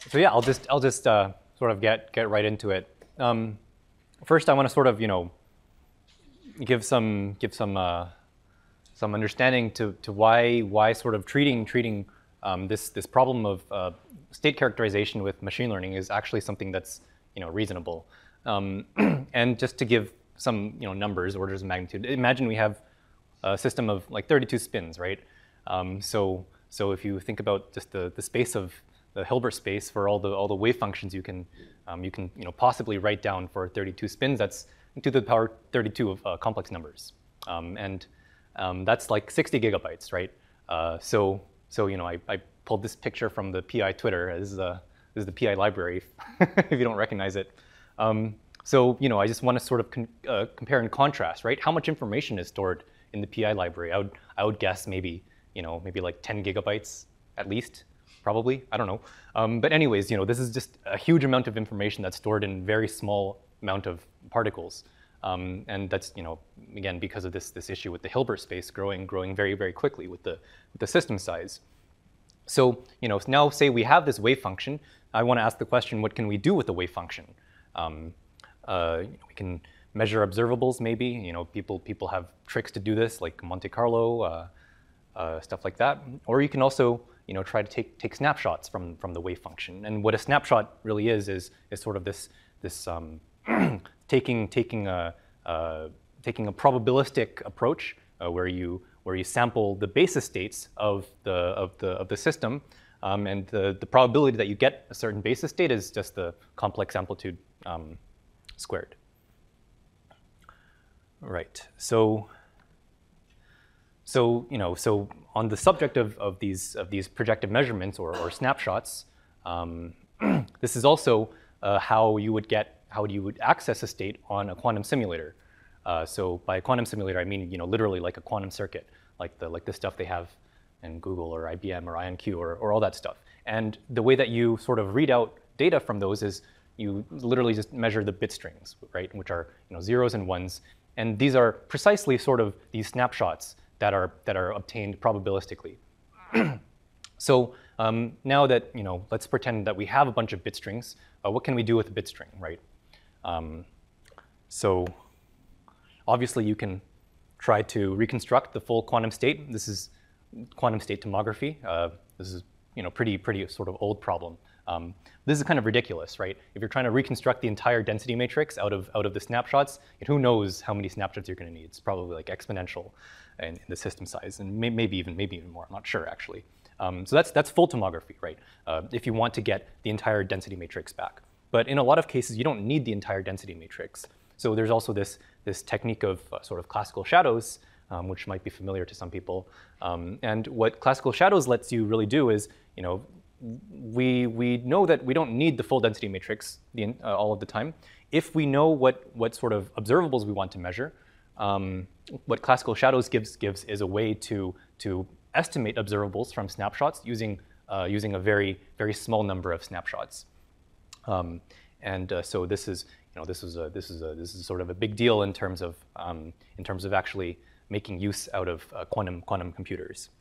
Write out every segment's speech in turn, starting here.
So yeah, I'll just sort of get right into it. First, I want to sort of give some understanding to why sort of treating this problem of state characterization with machine learning is actually something that's reasonable. And just to give some numbers, orders of magnitude. Imagine we have a system of like 32 spins, right? So if you think about just the space of the Hilbert space for all the wave functions you can possibly write down for 32 spins, that's to the power 32 of complex numbers, and that's like 60 gigabytes, right? So I pulled this picture from the PI Twitter. This is the PI library, if you don't recognize it. So I just want to sort of compare and contrast, right? How much information is stored in the PI library? I would guess maybe like 10 gigabytes at least, probably. I don't know. But anyways, this is just a huge amount of information that's stored in very small amount of particles, and that's again because of this issue with the Hilbert space growing very very quickly with the system size. So now say we have this wave function. I want to ask the question, what can we do with the wave function? We can measure observables, maybe. People have tricks to do this, like Monte Carlo, stuff like that. Or you can also try to take snapshots from the wave function. And what a snapshot really is sort of this taking a probabilistic approach where you sample the basis states of the system, and the probability that you get a certain basis state is just the complex amplitude squared. Right. So on the subject of these projective measurements or snapshots, this is also how you would access a state on a quantum simulator. So by a quantum simulator, I mean literally like a quantum circuit, like the stuff they have in Google or IBM or IonQ or all that stuff. And the way that you sort of read out data from those is you literally just measure the bit strings, right, which are zeros and ones. And these are precisely sort of these snapshots that are obtained probabilistically. So now that let's pretend that we have a bunch of bit strings. What can we do with a bit string, right? So obviously you can try to reconstruct the full quantum state. This is quantum state tomography. This is pretty sort of old problem. This is kind of ridiculous, right? If you're trying to reconstruct the entire density matrix out of the snapshots, who knows how many snapshots you're going to need? It's probably like exponential in the system size, and maybe even more. I'm not sure actually. So that's full tomography, right? If you want to get the entire density matrix back. But in a lot of cases, you don't need the entire density matrix. So there's also this technique of sort of classical shadows, which might be familiar to some people. And what classical shadows lets you really do is, we know that we don't need the full density matrix all of the time. If we know what sort of observables we want to measure, what classical shadows gives is a way to estimate observables from snapshots using a very very small number of snapshots. So this is sort of a big deal in terms of actually making use out of quantum computers.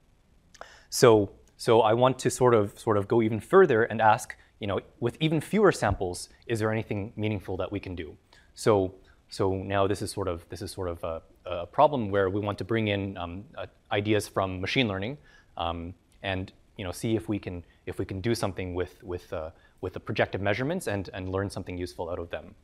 So I want to sort of go even further and ask, with even fewer samples, is there anything meaningful that we can do? So now this is sort of a problem where we want to bring in ideas from machine learning, and see if we can do something with the projective measurements and learn something useful out of them.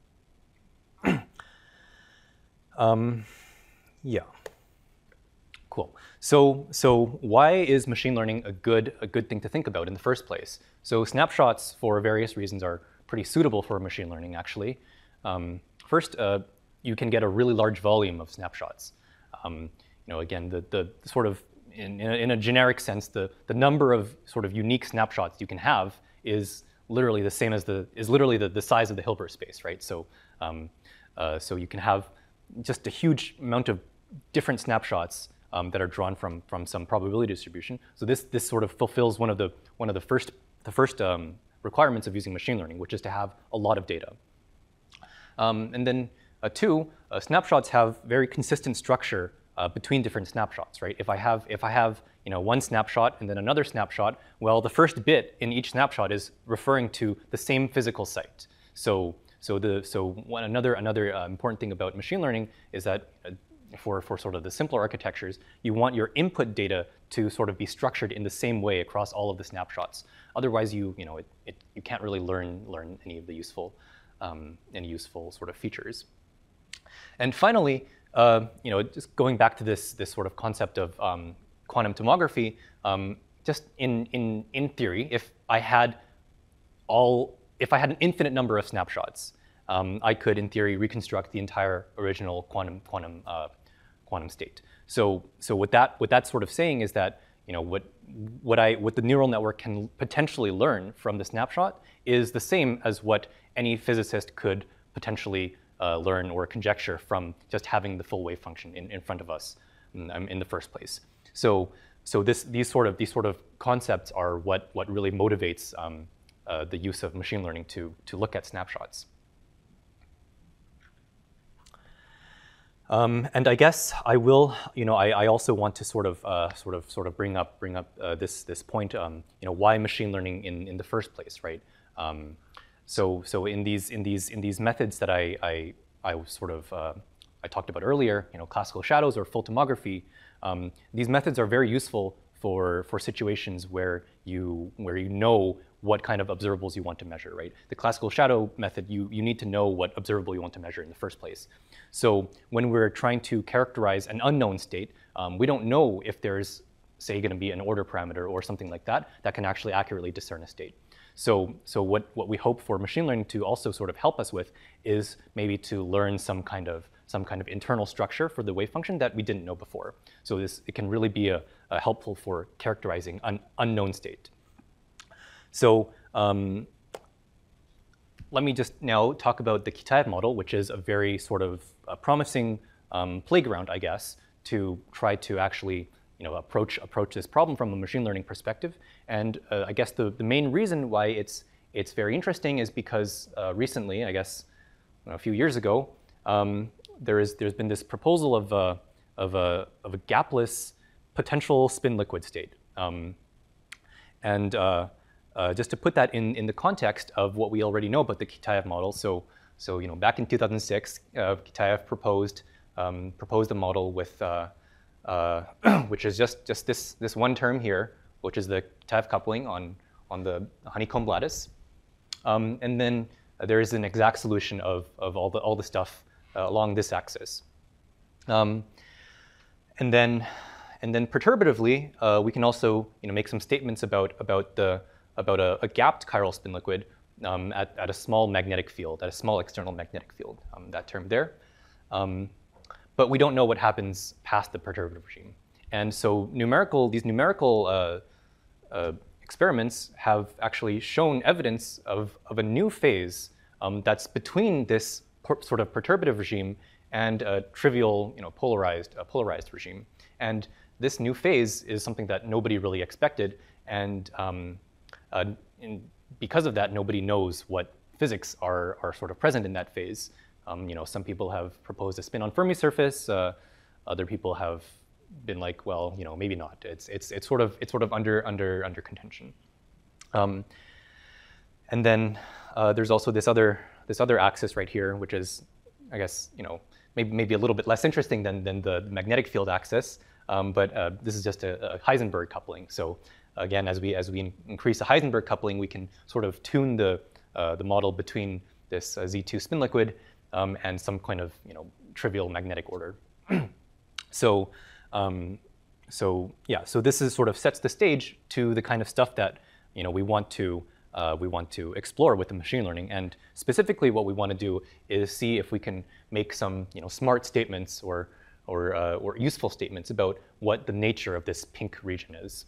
Yeah. Cool. So why is machine learning a good thing to think about in the first place? So snapshots, for various reasons, are pretty suitable for machine learning, actually. First, you can get a really large volume of snapshots. Again, the sort of in a generic sense, the number of sort of unique snapshots you can have is literally the same as the size of the Hilbert space, right? So you can have just a huge amount of different snapshots that are drawn from some probability distribution. So this sort of fulfills one of the first requirements of using machine learning, which is to have a lot of data. And then two, snapshots have very consistent structure between different snapshots, right? If I have one snapshot and then another snapshot, well, the first bit in each snapshot is referring to the same physical site. Another important thing about machine learning is that for sort of the simpler architectures, you want your input data to sort of be structured in the same way across all of the snapshots. Otherwise, you can't really learn any of the useful sort of features. And finally, just going back to this sort of concept of quantum tomography, just in theory, if I had an infinite number of snapshots, I could, in theory, reconstruct the entire original quantum state. So what that's sort of saying is that what the neural network can potentially learn from the snapshot is the same as what any physicist could potentially learn or conjecture from just having the full wave function in front of us in the first place. So these sort of concepts are what really motivates the use of machine learning to look at snapshots. And I guess I will, I also want to sort of bring up this point, why machine learning in the first place, right? So in these methods that I talked about earlier, classical shadows or full tomography, these methods are very useful for situations where you know what kind of observables you want to measure, right? The classical shadow method, you need to know what observable you want to measure in the first place. So when we're trying to characterize an unknown state, we don't know if there's, say, going to be an order parameter or something like that can actually accurately discern a state. So what we hope for machine learning to also sort of help us with is maybe to learn some kind of internal structure for the wave function that we didn't know before. So it can really be helpful for characterizing an unknown state. So let me just now talk about the Kitaev model, which is a very sort of promising playground, I guess, to try to actually approach this problem from a machine learning perspective. And I guess the main reason why it's very interesting is because recently, I guess a few years ago, there's been this proposal of a gapless potential spin liquid state. Just to put that in the context of what we already know about the Kitaev model, so back in 2006, Kitaev proposed a model with which is just this one term here, which is the Kitaev coupling on the honeycomb lattice, and then there is an exact solution of all the stuff along this axis, and then perturbatively, we can also make some statements about a gapped chiral spin liquid at a small magnetic field, at a small external magnetic field, that term there. But we don't know what happens past the perturbative regime. And so these numerical experiments have actually shown evidence of a new phase that's between this sort of perturbative regime and a trivial, polarized regime. And this new phase is something that nobody really expected, and because of that, nobody knows what physics are sort of present in that phase. Some people have proposed a spin on Fermi surface. Other people have been like, well, maybe not. It's sort of under contention. And then there's also this other axis right here, which is, I guess, maybe a little bit less interesting than the magnetic field axis. But this is just a Heisenberg coupling. So again, as we increase the Heisenberg coupling, we can sort of tune the model between this Z2 spin liquid and some kind of trivial magnetic order. So this is sort of sets the stage to the kind of stuff that we want to explore with the machine learning. And specifically, what we want to do is see if we can make some smart statements or useful statements about what the nature of this pink region is.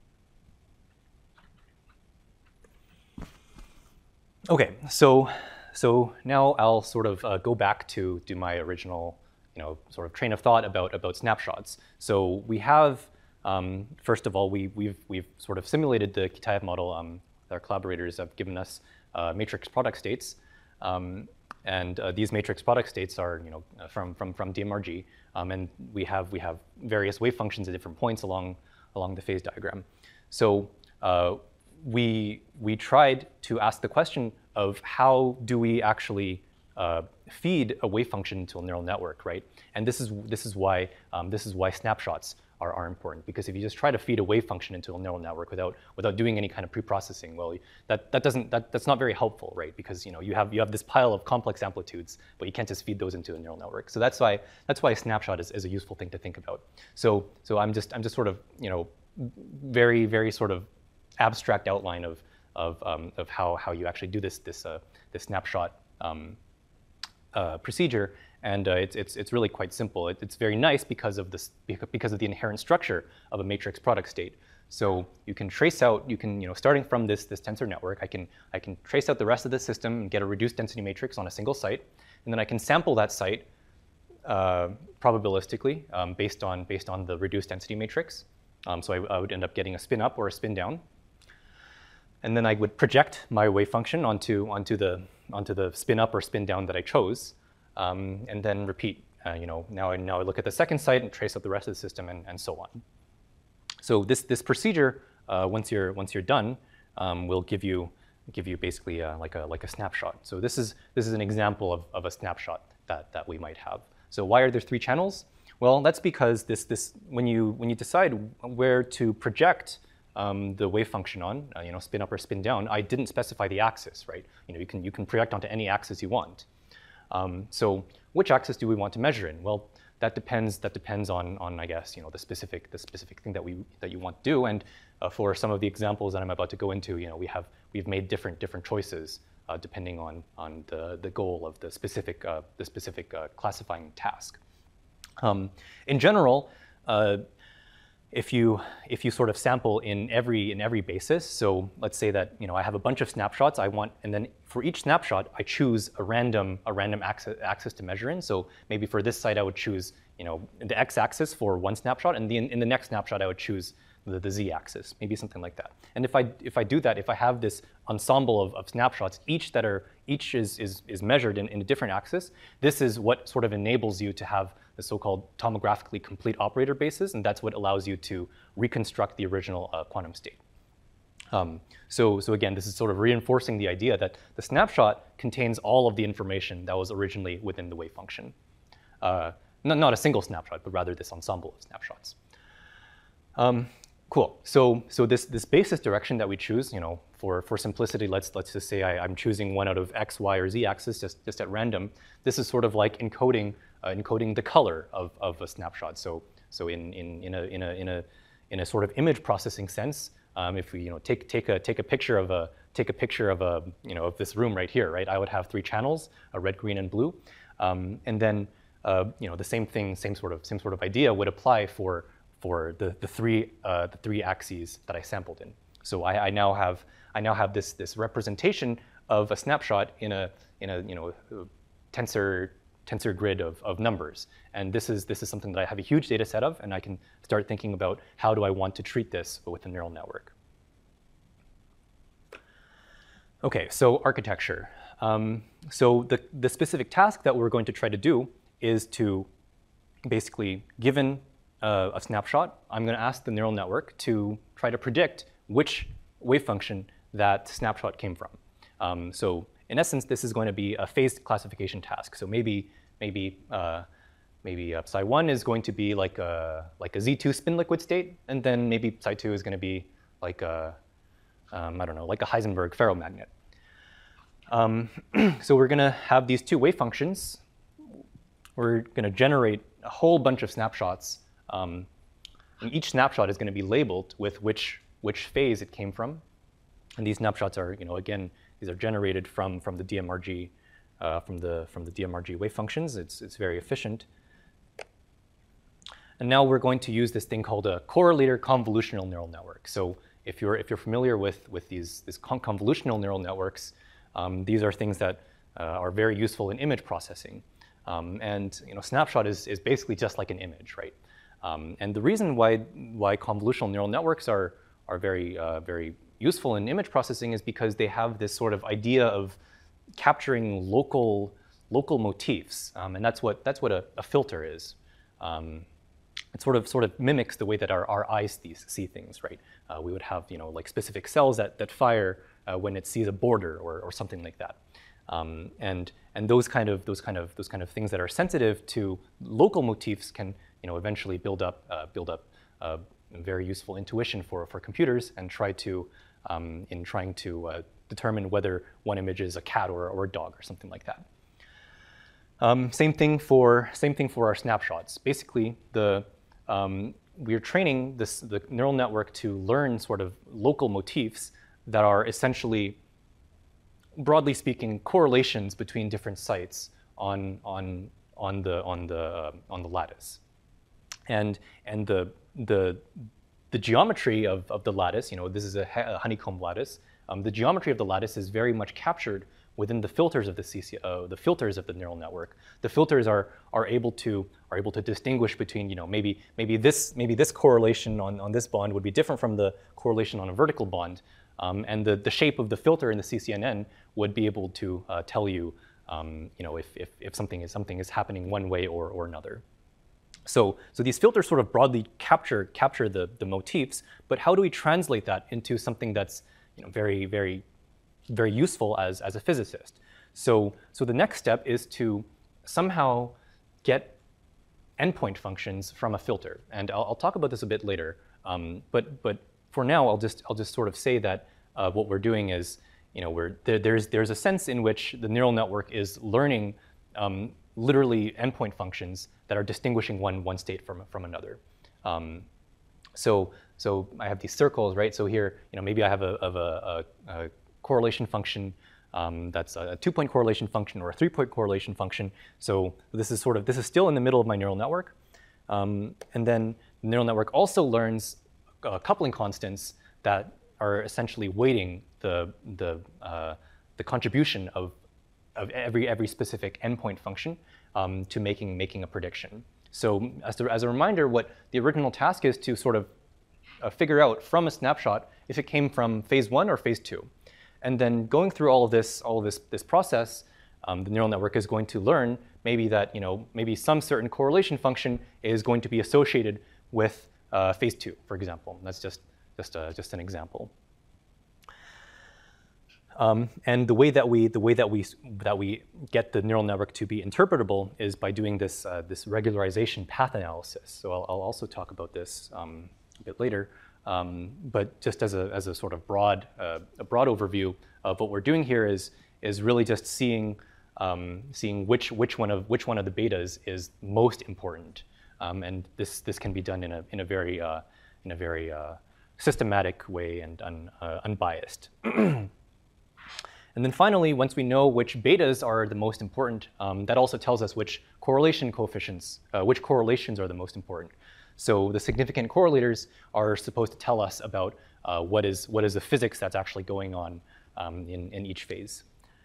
Okay, so now I'll sort of go back to my original sort of train of thought about snapshots. So we have first of all we've sort of simulated the Kitaev model. Our collaborators have given us matrix product states, and these matrix product states are from DMRG, and we have various wave functions at different points along along the phase diagram. So we tried to ask the question of how do we actually feed a wave function into a neural network, right? And this is why snapshots are important, because if you just try to feed a wave function into a neural network without doing any kind of pre-processing, well, that's not very helpful, right? Because you have this pile of complex amplitudes, but you can't just feed those into a neural network. So that's why a snapshot is a useful thing to think about. So I'm just sort of very sort of abstract outline of how you actually do this snapshot procedure, and it's really quite simple. It's very nice because of the inherent structure of a matrix product state. So you can trace out, starting from this tensor network, I can trace out the rest of the system and get a reduced density matrix on a single site, and then I can sample that site probabilistically based on the reduced density matrix. So I would end up getting a spin up or a spin down. And then I would project my wave function onto the spin up or spin down that I chose, and then repeat. Now I look at the second site and trace out the rest of the system, and so on. So this procedure, once you're done, will give you basically like a snapshot. So this is an example of a snapshot that we might have. So why are there 3 channels? Well, that's because when you decide where to project the wave function on, spin up or spin down, I didn't specify the axis, right? You can project onto any axis you want. So which axis do we want to measure in? Well, that depends on I guess the specific thing that you want to do. And for some of the examples that I'm about to go into, we've made different choices depending on the goal of the specific classifying task. In general, if you sort of sample in every basis, so let's say that I have a bunch of snapshots and then for each snapshot I choose a random axis to measure in. So maybe for this site I would choose the x-axis for one snapshot, and in the next snapshot I would choose the z-axis, maybe something like that. And if I do that, if I have this ensemble of snapshots, each is measured in a different axis, this is what sort of enables you to have the so-called tomographically complete operator basis, and that's what allows you to reconstruct the original quantum state. So again, this is sort of reinforcing the idea that the snapshot contains all of the information that was originally within the wave function. Not a single snapshot, but rather this ensemble of snapshots. Cool. So this basis direction that we choose, for simplicity, let's just say I'm choosing one out of x, y, or z axis just at random. This is sort of like encoding the color of a snapshot. So in a sort of image processing sense, if we take a picture of of this room right here, right? I would have 3 channels, a red, green, and blue, and then the same sort of idea would apply for the three axes that I sampled in. So I now have this representation of a snapshot in a tensor grid of numbers, and this is something that I have a huge data set of, and I can start thinking about how do I want to treat this with a neural network. Okay, so architecture. So the specific task that we're going to try to do is to basically, given a snapshot, I'm going to ask the neural network to try to predict which wave function that snapshot came from. So in essence, this is going to be a phased classification task. So maybe psi1 is going to be like a Z2 spin liquid state, and then maybe psi2 is going to be like a I don't know, like a Heisenberg ferromagnet. So we're going to have these 2 wave functions. We're going to generate a whole bunch of snapshots. And each snapshot is going to be labeled with which phase it came from. And these snapshots are, again, these are generated from the DMRG, from the DMRG wave functions. It's very efficient. And now we're going to use this thing called a correlator convolutional neural network. So if you're familiar with these convolutional neural networks, these are things that are very useful in image processing. And snapshot is basically just like an image, right? And the reason why convolutional neural networks are very useful in image processing is because they have this sort of idea of capturing local motifs, and that's what a filter is. it sort of mimics the way that our eyes see things, right? We would have, like specific cells that fire when it sees a border or something like that. And those kind of things that are sensitive to local motifs can, eventually build up very useful intuition for computers and try to in trying to determine whether one image is a cat or a dog or something like that. Same thing for our snapshots. Basically, we are training the neural network to learn sort of local motifs that are essentially, broadly speaking, correlations between different sites on the lattice, and the geometry of the lattice. This is a honeycomb lattice. The geometry of the lattice is very much captured within the filters of the filters of the neural network. The filters are able to distinguish between, maybe this correlation on this bond would be different from the correlation on a vertical bond, and the shape of the filter in the CCNN would be able to tell you, if something is happening one way or another. So these filters sort of broadly capture the motifs, but how do we translate that into something that's very, very, very useful as a physicist? So the next step is to somehow get endpoint functions from a filter, and I'll talk about this a bit later. But for now, I'll just sort of say that what we're doing is, there's a sense in which the neural network is learning literally endpoint functions that are distinguishing one state from another. So I have these circles, right? So here, maybe I have a correlation function that's a 2-point correlation function or a 3-point correlation function. So this is still in the middle of my neural network. And then the neural network also learns coupling constants that are essentially weighting the contribution of every specific endpoint function to making a prediction. So as a reminder, what the original task is to sort of figure out from a snapshot if it came from phase 1 or phase 2. And then going through all of this process, the neural network is going to learn maybe that maybe some certain correlation function is going to be associated with phase 2, for example. That's just an example. And the way that we get the neural network to be interpretable is by doing this regularization path analysis. So I'll also talk about this a bit later. But just as a sort of broad overview of what we're doing here is really just seeing which one of the betas is most important, and this can be done in a very systematic way and unbiased. And then finally, once we know which betas are the most important, that also tells us which correlation coefficients, which correlations are the most important. So the significant correlators are supposed to tell us about what is the physics that's actually going on in each phase.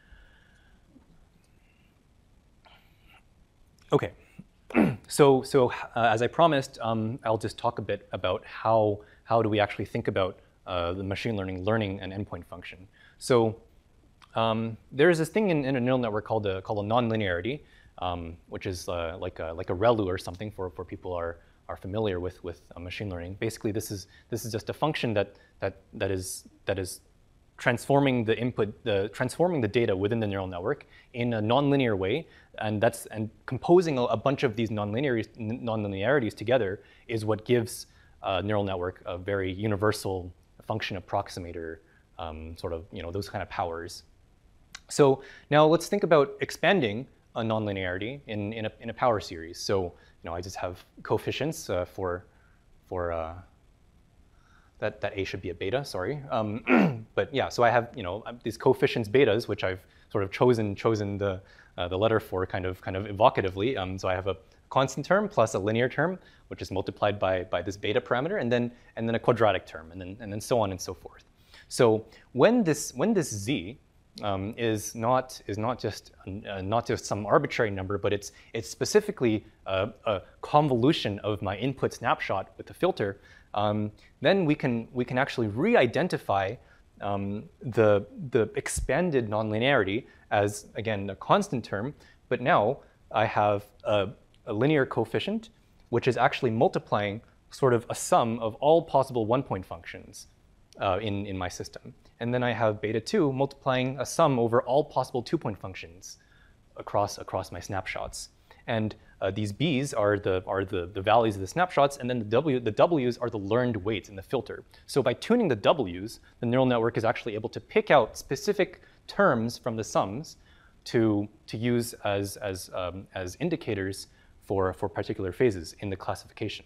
Okay, so as I promised, I'll just talk a bit about how do we actually think about the machine learning an endpoint function. So there is this thing in a neural network called a nonlinearity, which is like a ReLU or something for people are familiar with machine learning. Basically, this is just a function that is transforming the input, transforming the data within the neural network in a nonlinear way, and composing a bunch of these nonlinearities together is what gives a neural network a very universal function approximator, sort of those kind of powers. So now let's think about expanding a nonlinearity in a power series. So I just have coefficients for that A should be a beta. Sorry, but yeah. So I have these coefficients betas, which I've sort of chosen the letter for kind of evocatively. So I have a constant term plus a linear term, which is multiplied by this beta parameter, and then a quadratic term, and then so on and so forth. So when this z is not just some arbitrary number, but it's specifically a convolution of my input snapshot with the filter, then we can actually re-identify the expanded nonlinearity as, again, a constant term, but now I have a linear coefficient which is actually multiplying sort of a sum of all possible one-point functions in my system. And then I have beta 2 multiplying a sum over all possible two-point functions across my snapshots. And these B's are the values of the snapshots, and then the W's are the learned weights in the filter. So by tuning the W's, the neural network is actually able to pick out specific terms from the sums to use as indicators for particular phases in the classification.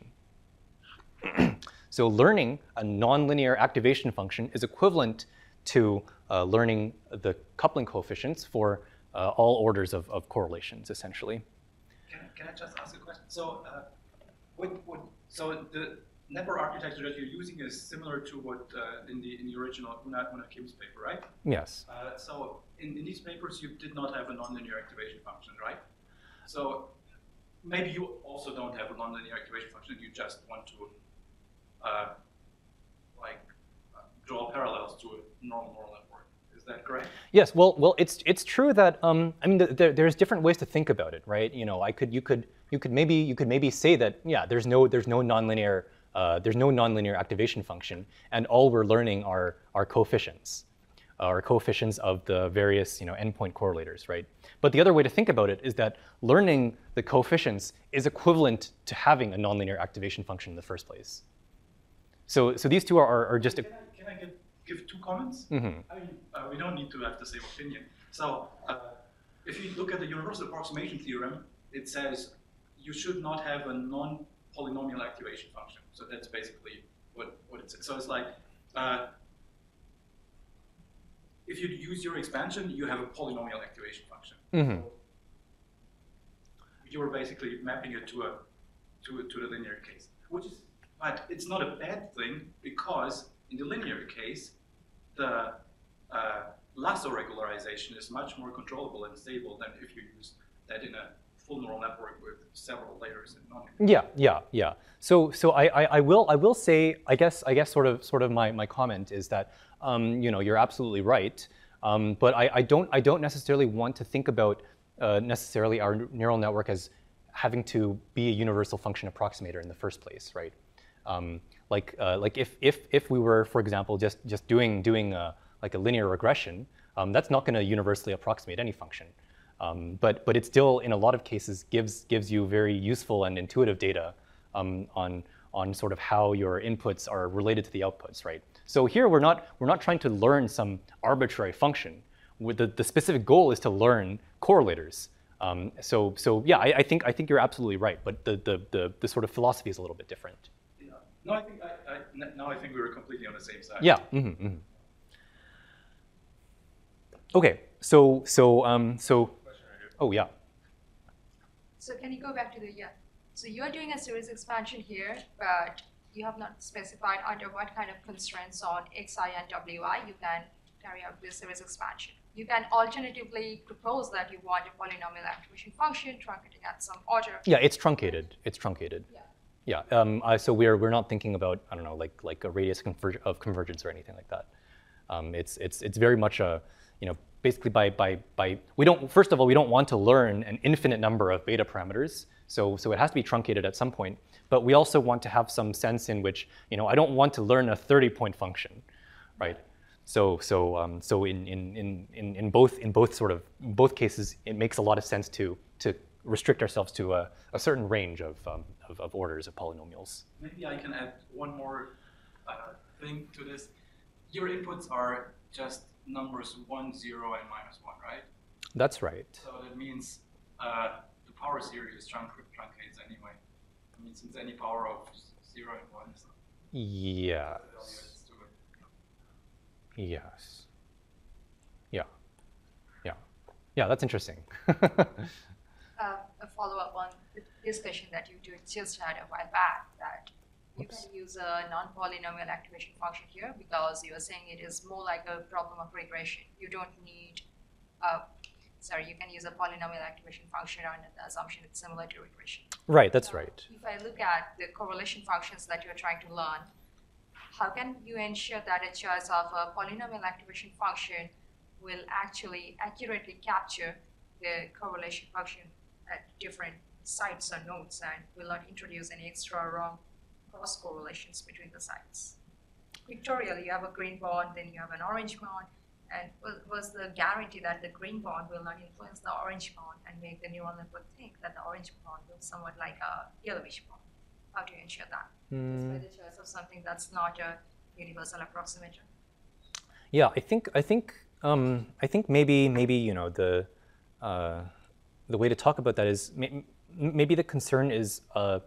So learning a nonlinear activation function is equivalent to learning the coupling coefficients for all orders of correlations, essentially. Can I just ask a question? So, so the network architecture that you're using is similar to what in the original Una Kim's paper, right? Yes. So in these papers, you did not have a nonlinear activation function, right? So maybe you also don't have a nonlinear activation function. You just want to draw parallels to a normal neural network. Is that correct? Yes. Well, it's true that I mean there's different ways to think about it, right? You know, you could maybe say that there's no nonlinear activation function, and all we're learning are coefficients, coefficients of the various endpoint correlators, right? But the other way to think about it is that learning the coefficients is equivalent to having a nonlinear activation function in the first place. So these two are just. Can I give two comments? Mm-hmm. I mean, we don't need to have the same opinion. So if you look at the universal approximation theorem, it says you should not have a non-polynomial activation function. So that's basically what it says. So it's like if you use your expansion, you have a polynomial activation function. Mm-hmm. You are basically mapping it to the linear case, but it's not a bad thing, because in the linear case, the lasso regularization is much more controllable and stable than if you use that in a full neural network with several layers and non. Yeah. So I will say, I guess sort of my comment is that you're absolutely right, but I don't necessarily want to think about necessarily our neural network as having to be a universal function approximator in the first place, right? Like if we were, for example, just doing like a linear regression, that's not going to universally approximate any function. But it still, in a lot of cases, gives you very useful and intuitive data on sort of how your inputs are related to the outputs, right? So here we're not trying to learn some arbitrary function. The specific goal is to learn correlators. So yeah, I think you're absolutely right. But the sort of philosophy is a little bit different. Yeah. No, I think we were completely on the same side. Yeah. Mm-hmm, mm-hmm. Okay. So. Oh yeah. So can you go back to the So you are doing a series expansion here, but you have not specified under what kind of constraints on xi and wi you can carry out this series expansion. You can alternatively propose that you want a polynomial activation function truncating at some order. Yeah, it's truncated. It's truncated. Yeah. Yeah. So we're not thinking about, I don't know, like a radius of convergence or anything like that. It's very much a, basically we don't, first of all, we don't want to learn an infinite number of beta parameters. So it has to be truncated at some point. But we also want to have some sense in which, I don't want to learn a 30-point function, right? So in both cases, it makes a lot of sense to restrict ourselves to a certain range of orders of polynomials. Maybe I can add one more thing to this. Your inputs are just numbers 1, 0, and -1, right? That's right. So that means the power series truncates anyway. I mean, since any power of 0 and 1 is not. Yes. Yes. Yeah, that's interesting. A follow-up on the discussion that you just had a while back, that you can use a non-polynomial activation function here because you are saying it is more like a problem of regression. You don't need, you can use a polynomial activation function on the assumption it's similar to regression. Right, that's right. If I look at the correlation functions that you're trying to learn, how can you ensure that a choice of a polynomial activation function will actually accurately capture the correlation function at different sites or nodes and will not introduce any extra wrong cross correlations between the sites. Pictorially, you have a green bond, then you have an orange bond, and was the guarantee that the green bond will not influence the orange bond and make the neural network think that the orange bond looks somewhat like a yellowish bond? How do you ensure that? Just by the choice of something that's not a universal approximator. Yeah, I think maybe the way to talk about that is maybe the concern is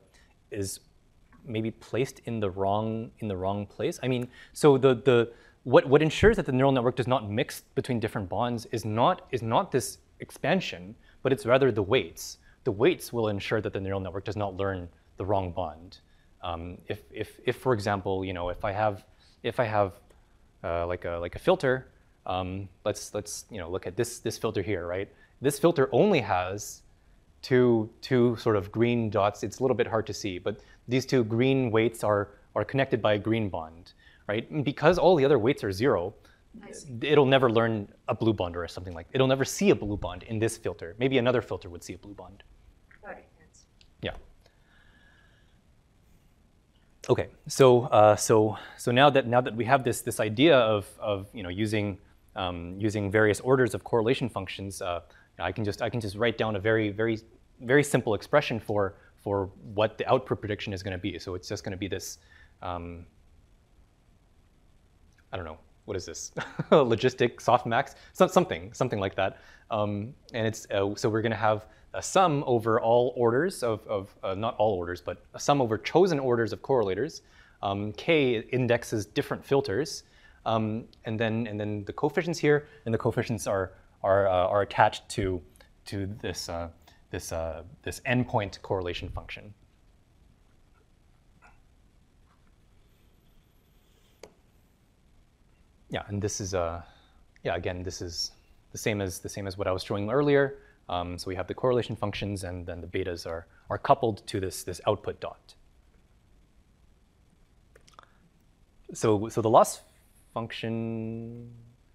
maybe placed in the wrong place. I mean, so what ensures that the neural network does not mix between different bonds is not this expansion, but it's rather the weights. The weights will ensure that the neural network does not learn the wrong bond. If for example, if I have like a filter, let's look at this filter here, right? This filter only has two sort of green dots. It's a little bit hard to see, but these two green weights are connected by a green bond, right? And because all the other weights are 0, it'll never learn a blue bond or something like that. It'll never see a blue bond in this filter. Maybe another filter would see a blue bond. Yeah. Okay. So now that we have this idea of using various orders of correlation functions, I can just write down a very simple expression for what the output prediction is going to be. So it's just going to be this, I don't know, what is this? Logistic softmax, something like that. And it's so we're going to have a sum over all orders of not all orders, but a sum over chosen orders of correlators. K indexes different filters, and then the coefficients here, and the coefficients are attached to this endpoint correlation function. Yeah, and this is again, this is the same as what I was showing earlier. So we have the correlation functions, and then the betas are coupled to this output dot. So the loss function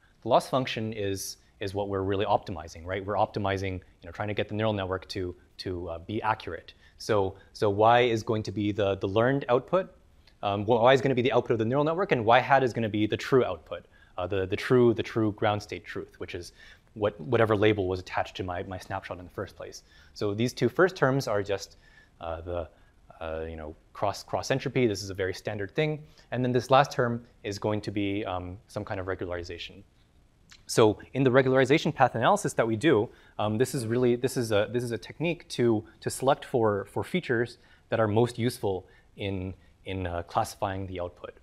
is what we're really optimizing, right? We're optimizing, trying to get the neural network to be accurate. So y is going to be the learned output. Y is going to be the output of the neural network, and y hat is going to be the true output, the true ground state truth, which is whatever label was attached to my snapshot in the first place. So these two first terms are just the cross entropy. This is a very standard thing, and then this last term is going to be some kind of regularization. So in the regularization path analysis that we do, this is a technique to select for features that are most useful in classifying the output.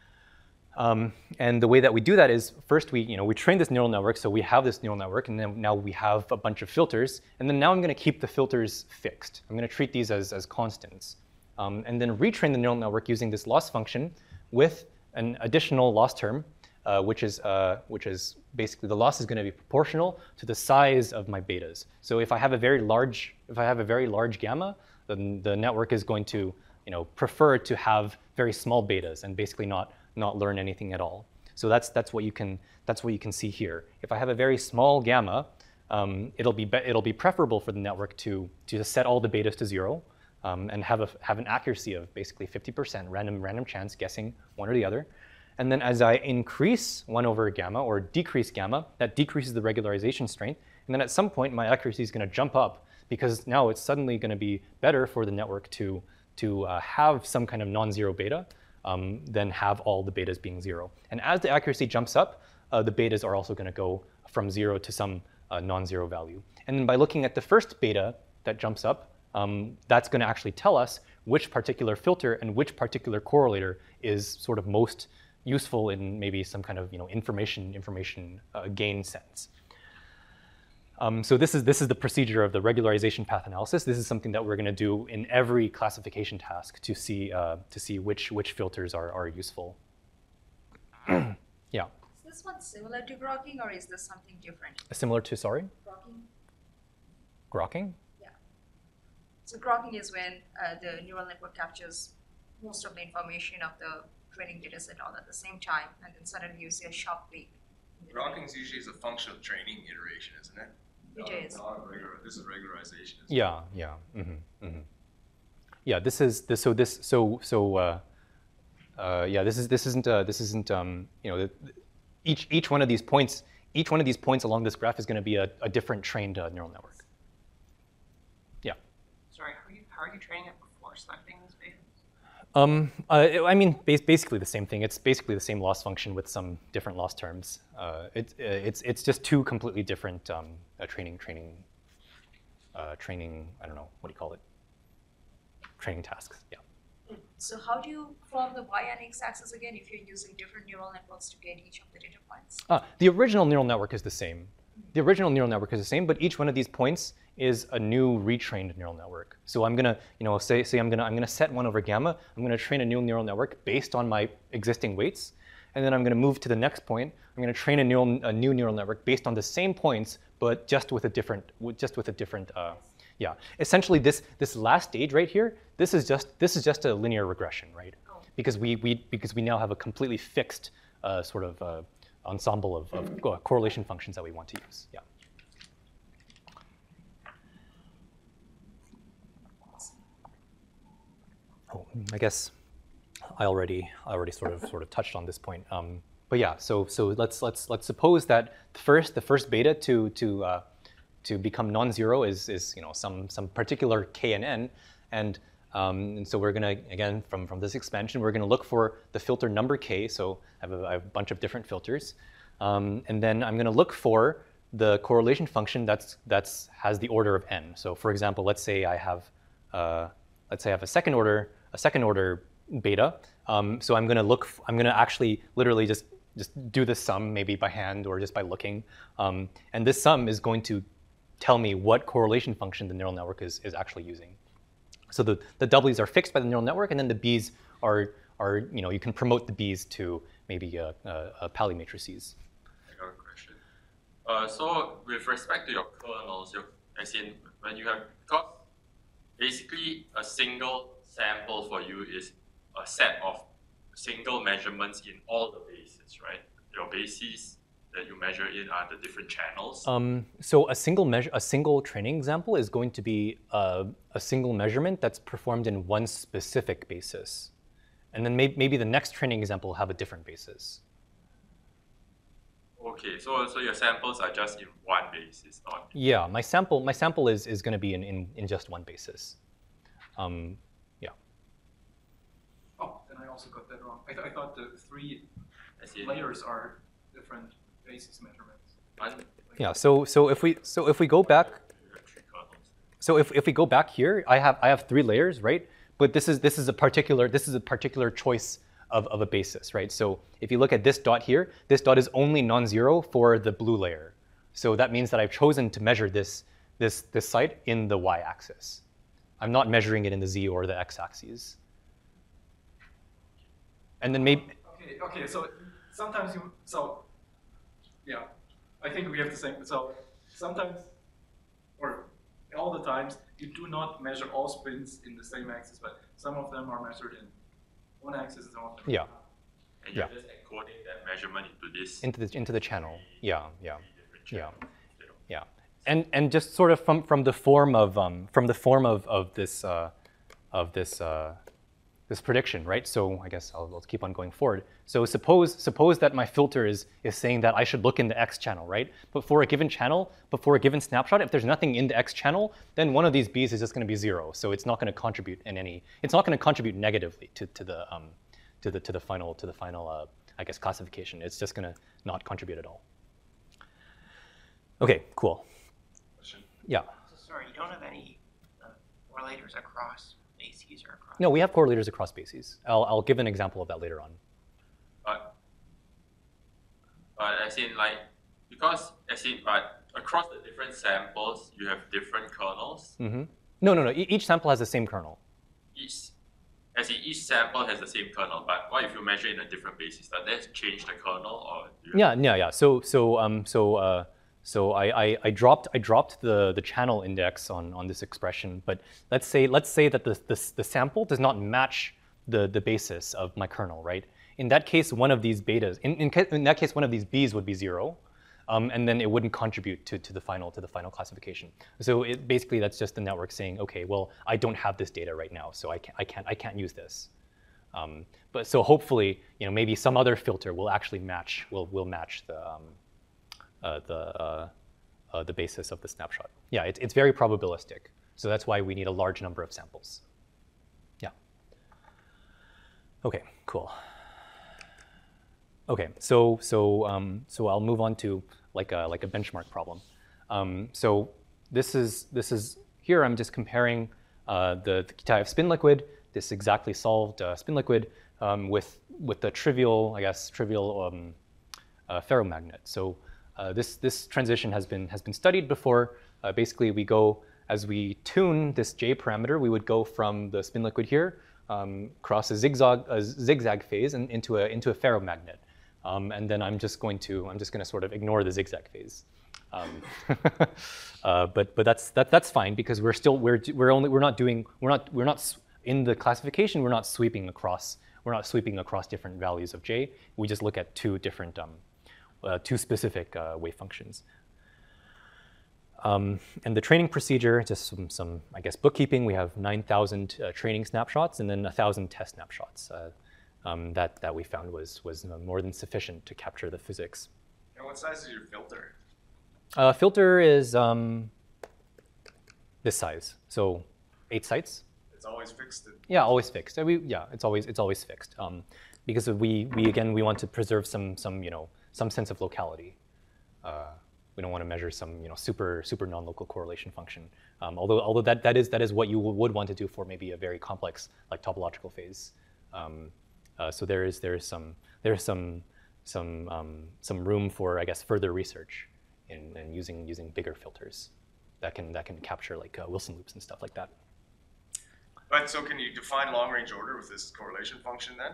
And the way that we do that is first we train this neural network, so we have this neural network, and then now we have a bunch of filters, and then now I'm going to keep the filters fixed. I'm going to treat these as constants, and then retrain the neural network using this loss function with an additional loss term, which is basically the loss is going to be proportional to the size of my betas. So if I have a very large gamma, then the network is going to prefer to have very small betas and basically not learn anything at all. So that's what you can see here. If I have a very small gamma, it'll be preferable for the network to just set all the betas to 0 and have an accuracy of basically 50%, random chance guessing one or the other. And then as I increase 1 over gamma or decrease gamma, that decreases the regularization strength. And then at some point, my accuracy is going to jump up because now it's suddenly going to be better for the network to have some kind of non-zero beta than have all the betas being 0. And as the accuracy jumps up, the betas are also going to go from 0 to some non-zero value. And then by looking at the first beta that jumps up, that's going to actually tell us which particular filter and which particular correlator is sort of most useful in maybe some kind of information gain sense. So this is the procedure of the regularization path analysis. This is something that we're going to do in every classification task to see which filters are useful. Yeah. Is this one similar to grokking, or is this something different? Similar to, sorry? Grokking. Grokking? Yeah. So grokking is when the neural network captures most of the information of the training data set all at the same time, and then suddenly you see a sharp peak. Grokking usually is a function of training iteration, isn't it? It is. This is regularization. Yeah, yeah. Yeah, this is this. So this. So. Yeah, this isn't. You know, each one of these points. Each one of these points along this graph is going to be a different trained neural network. Yeah. Sorry, how are you training it before selecting these betas? I mean, basically the same thing. It's basically the same loss function with some different loss terms. It's just two completely different training. I don't know, what do you call it? Training tasks. Yeah. So how do you form the y and x axis again if you're using different neural networks to get each of the data points? The original neural network is the same. The original neural network is the same, but each one of these points is a new retrained neural network. So I'm gonna, you know, say I'm gonna set 1 over gamma. I'm gonna train a new neural network based on my existing weights, and then I'm gonna move to the next point. I'm gonna train a new neural network based on the same points, but just with a different, yeah. Essentially, this last stage right here, this is just a linear regression, right? Oh. Because we now have a completely fixed sort of ensemble of correlation functions that we want to use. Yeah. Oh, I guess I already sort of touched on this point. But yeah, so let's suppose that the first beta to become non-zero is you know some particular k and n, and so we're gonna, again, from this expansion, we're gonna look for the filter number k. So I have a bunch of different filters, and then I'm gonna look for the correlation function that's has the order of n. So for example, let's say I have a second order beta. So I'm gonna actually literally just do the sum, maybe by hand or just by looking, and this sum is going to tell me what correlation function the neural network is actually using. So the W's are fixed by the neural network, and then the B's are you know, you can promote the B's to maybe a Pali matrices. I got a question. So with respect to your kernels, as in when you have, because basically a single sample for you is a set of single measurements in all the bases, right? Your bases that you measure in are the different channels. So a single training example is going to be a single measurement that's performed in one specific basis, and then maybe the next training example will have a different basis. Okay, so your samples are just in one basis, not? Yeah, my sample is going to be in just one basis. Yeah. Oh, then I also got that wrong. I thought the 3 layers are different basis measurements. Yeah. So if we go back, so if we go back here, I have 3 layers, right? But this is a particular choice of a basis, right? So if you look at this dot here, this dot is only non-zero for the blue layer. So that means that I've chosen to measure this site in the y-axis. I'm not measuring it in the z or the x-axis. And then maybe. Okay. So sometimes yeah, I think we have the same. So sometimes, or all the times, you do not measure all spins in the same axis, but some of them are measured in one axis and some of them. Yeah. And you're just encoding that measurement into the channel. Yeah. And just sort of from the form of this prediction, right? So I guess I'll keep on going forward. So suppose that my filter is saying that I should look in the X channel, right? But for a given channel, before a given snapshot, if there's nothing in the X channel, then one of these B's is just going to be 0. So it's not going to contribute it's not going to contribute negatively to the final I guess classification. It's just going to not contribute at all. Okay, cool. Yeah. So sorry, you don't have any correlators across bases or across? No, we have correlators across bases. I'll give an example of that later on. But as in but across the different samples, you have different kernels. Mm-hmm. No. Each sample has the same kernel. Each sample has the same kernel, but what if you measure in a different basis? Does that change the kernel, or? Yeah. So I dropped the channel index on this expression, but let's say that the sample does not match the basis of my kernel, right? In that case, one of these betas, in that case, one of these B's would be 0. and then it wouldn't contribute to the final classification. So basically that's just the network saying, okay, well, I don't have this data right now, so I can't use this. But so hopefully, maybe some other filter will actually match will match the basis of the snapshot. Yeah, it's very probabilistic. So that's why we need a large number of samples. Yeah. Okay, cool. Okay, so I'll move on to like a benchmark problem. So this is here I'm just comparing the Kitaev spin liquid, this exactly solved spin liquid, with the trivial ferromagnet. So this transition has been studied before. Basically, we go as we tune this J parameter, we would go from the spin liquid here, cross a zigzag phase and into a ferromagnet. And then I'm just going to sort of ignore the zigzag phase. But that's fine because we're not in the classification. We're not sweeping across different values of J. We just look at two specific wave functions. And the training procedure, just some I guess bookkeeping. We have 9,000 training snapshots and then 1,000 test snapshots. That we found was more than sufficient to capture the physics. And what size is your filter? Filter is this size, so 8 sites. It's always fixed. Yeah, always fixed. It's always fixed because we want to preserve some sense of locality. We don't want to measure some super non-local correlation function. Although that is what you would want to do for maybe a very complex like topological phase. So there is some room for I guess further research in using bigger filters that can capture like Wilson loops and stuff like that. But so can you define long-range order with this correlation function then?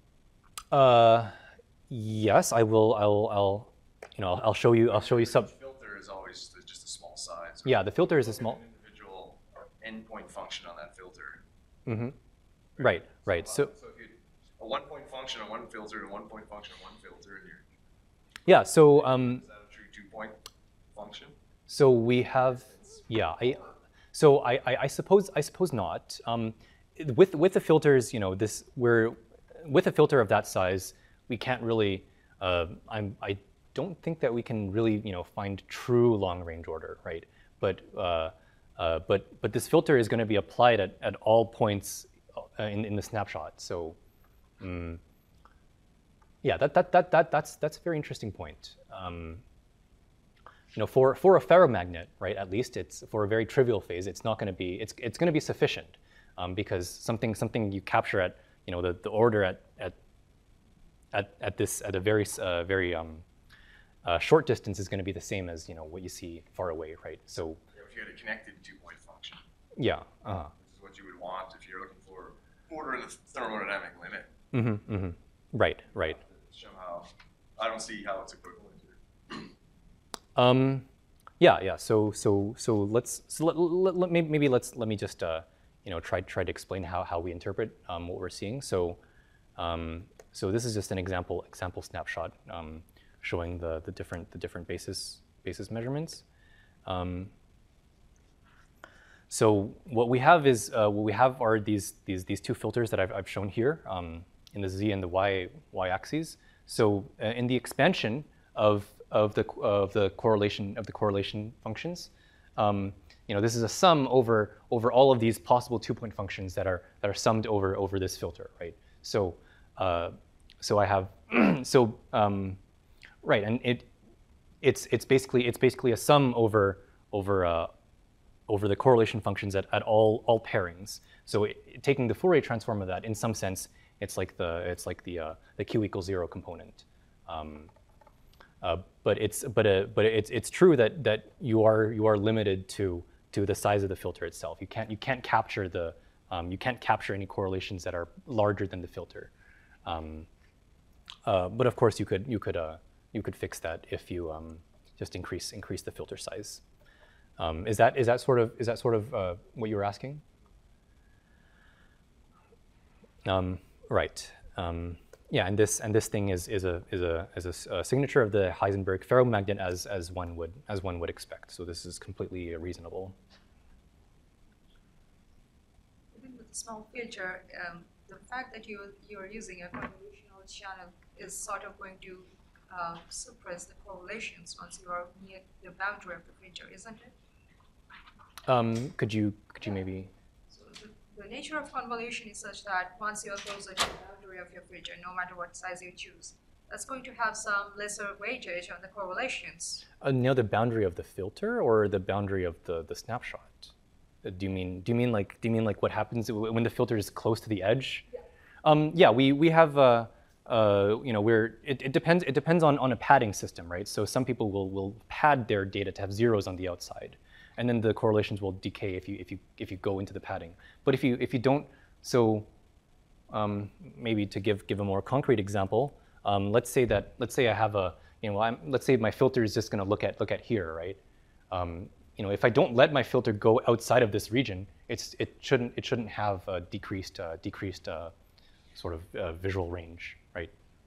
Yes, I will. I'll show you some. The filter is always just a small size. Yeah, the filter is a small. An individual endpoint function on that filter. Mm-hmm. Right. So if you a 1-point function on one filter and a 1-point function on one filter, and you're. Yeah. So Is that a true 2-point function? So we have. Yeah. I suppose not. With the filters, with a filter of that size, we can't really. I don't think that we can really find true long range order, right? But this filter is going to be applied at all points in the snapshot. So yeah, that's a very interesting point. For a ferromagnet, right? At least it's for a very trivial phase. It's not going to be. It's going to be sufficient because something you capture at the order at a very short distance is going to be the same as what you see far away, right? So if you had a connected 2-point function. Yeah. This is what you would want if you're looking for order in the thermodynamic limit. Mm-hmm. Mm-hmm. Right. Somehow, I don't see how it's equivalent here. Yeah. So let me just try to explain how we interpret what we're seeing. So this is just an example snapshot showing the different basis measurements. So what we have are these two filters that I've shown here in the z and the y axes. So in the expansion of the correlation functions, this is a sum over all of these possible 2-point functions that are summed over this filter, right? So I have right, and it's basically a sum over the correlation functions at all pairings. So taking the Fourier transform of that, in some sense, it's like the q equals 0 component. But it's true that you are limited to the size of the filter itself. You can't capture any correlations that are larger than the filter. But of course you could fix that if you just increase the filter size. Is that sort of what you were asking? Right. Yeah, and this thing is a signature of the Heisenberg ferromagnet as one would expect. So this is completely reasonable. Even with the small filter, the fact that you're using a convolutional channel is sort of going to suppress the correlations once you are near the boundary of the filter, isn't it? Could you maybe? So the nature of convolution is such that once you're closer to the boundary of your filter, no matter what size you choose, that's going to have some lesser weightage on the correlations. Near the boundary of the filter or the boundary of the snapshot? Do you mean like what happens when the filter is close to the edge? Yeah. Yeah, we have you know, it depends on a padding system, right? So some people will pad their data to have zeros on the outside, and then the correlations will decay if you go into the padding. But if you don't, so maybe to give a more concrete example, let's say I have a, you know, let's say my filter is just going to look at here, right? You know, if I don't let my filter go outside of this region, it shouldn't have a decreased sort of visual range, right?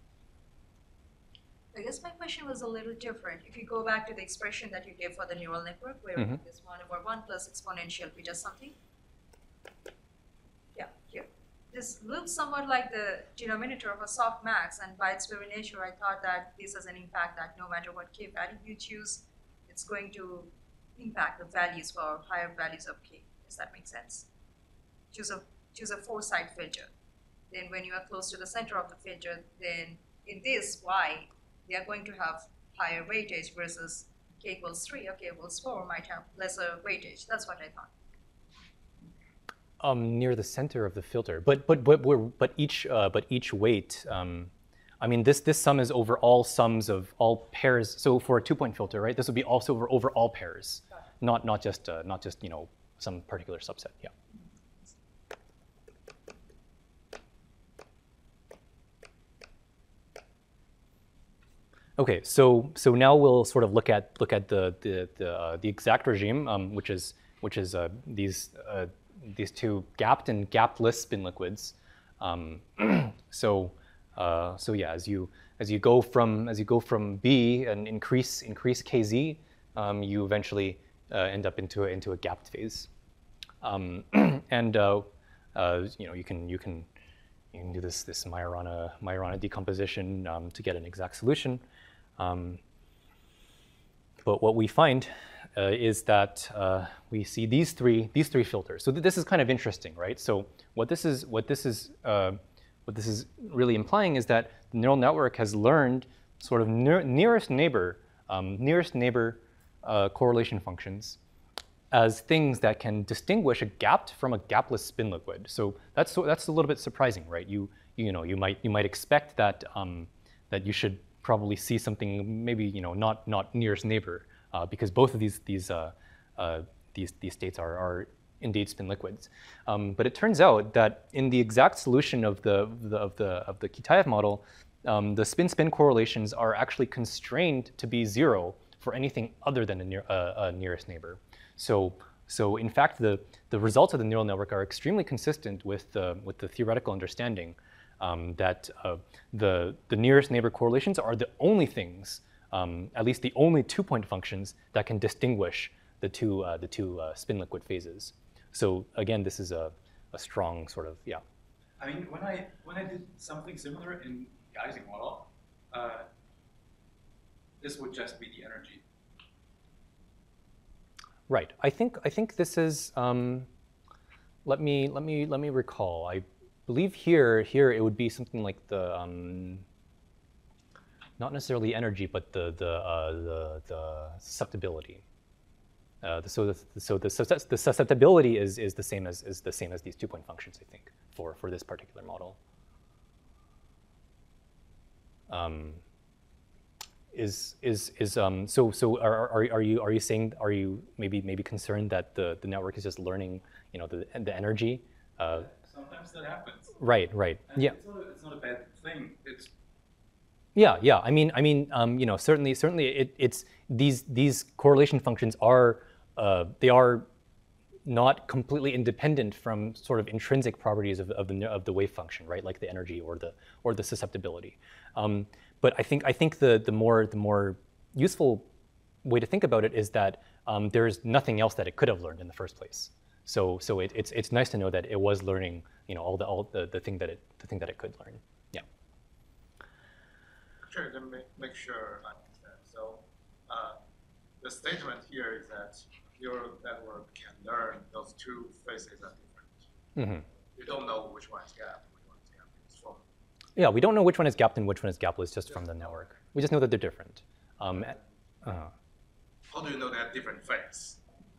I guess my question was a little different. If you go back to the expression that you gave for the neural network, where we have this 1/1 plus exponential beta something. Yeah, here. This looks somewhat like the denominator of a softmax, and by its very nature, I thought that this has an impact that no matter what k value you choose, it's going to impact the values for higher values of k. Does that make sense? Choose a four-side filter. Then when you are close to the center of the filter, then in this y, they are going to have higher weightage versus k equals 3 or k equals 4 might have lesser weightage. That's what I thought. Near the center of the filter, but each weight. I mean, this sum is over all sums of all pairs. So for a 2-point filter, right, this would be also over all pairs, not just you know, some particular subset. Yeah. Okay, so now we'll sort of look at the exact regime, which is these two gapped and gapless spin liquids. So yeah, as you go from B and increase kz, you eventually end up into a gapped phase, and you know, you can do this Majorana decomposition to get an exact solution. But what we find is that we see these three filters. So this is kind of interesting, right? So what this is really implying is that the neural network has learned sort of nearest neighbor correlation functions as things that can distinguish a gapped from a gapless spin liquid. So that's a little bit surprising, right? You might expect that that you should probably see something maybe, you know, not nearest neighbor, because both of these states are indeed spin liquids. But it turns out that in the exact solution of the Kitaev model, the spin-spin correlations are actually constrained to be 0 for anything other than a nearest neighbor. So in fact, the results of the neural network are extremely consistent with the theoretical understanding that the nearest neighbor correlations are the only things, at least the only 2-point functions that can distinguish the two spin liquid phases. So again, this is a strong sort of, yeah. I mean, when I did something similar in the Ising model, this would just be the energy. Right. I think this is. Let me recall. I believe here it would be something like the not necessarily energy, but the susceptibility. So the susceptibility is the same as these 2-point functions, I think, for this particular model. So are you saying, are you maybe concerned that the network is just learning, you know, the energy? Sometimes that happens. Right. And yeah. It's not a bad thing. It's Yeah. I mean, you know, certainly it's these correlation functions are they are, not completely independent from sort of intrinsic properties of the wave function, right? Like the energy or the susceptibility. But I think the more useful way to think about it is that there's nothing else that it could have learned in the first place. So it's nice to know that it was learning, all the thing that it could learn. Yeah. Sure. Let me make sure I understand. So the statement here is that neural network can learn those two phases are different. Mm-hmm. You don't know which one is gap, which one is gap. It's from. Yeah, we don't know which one is gapped and which one is gapless just from the network. We just know that they're different. How do you know they have different phase?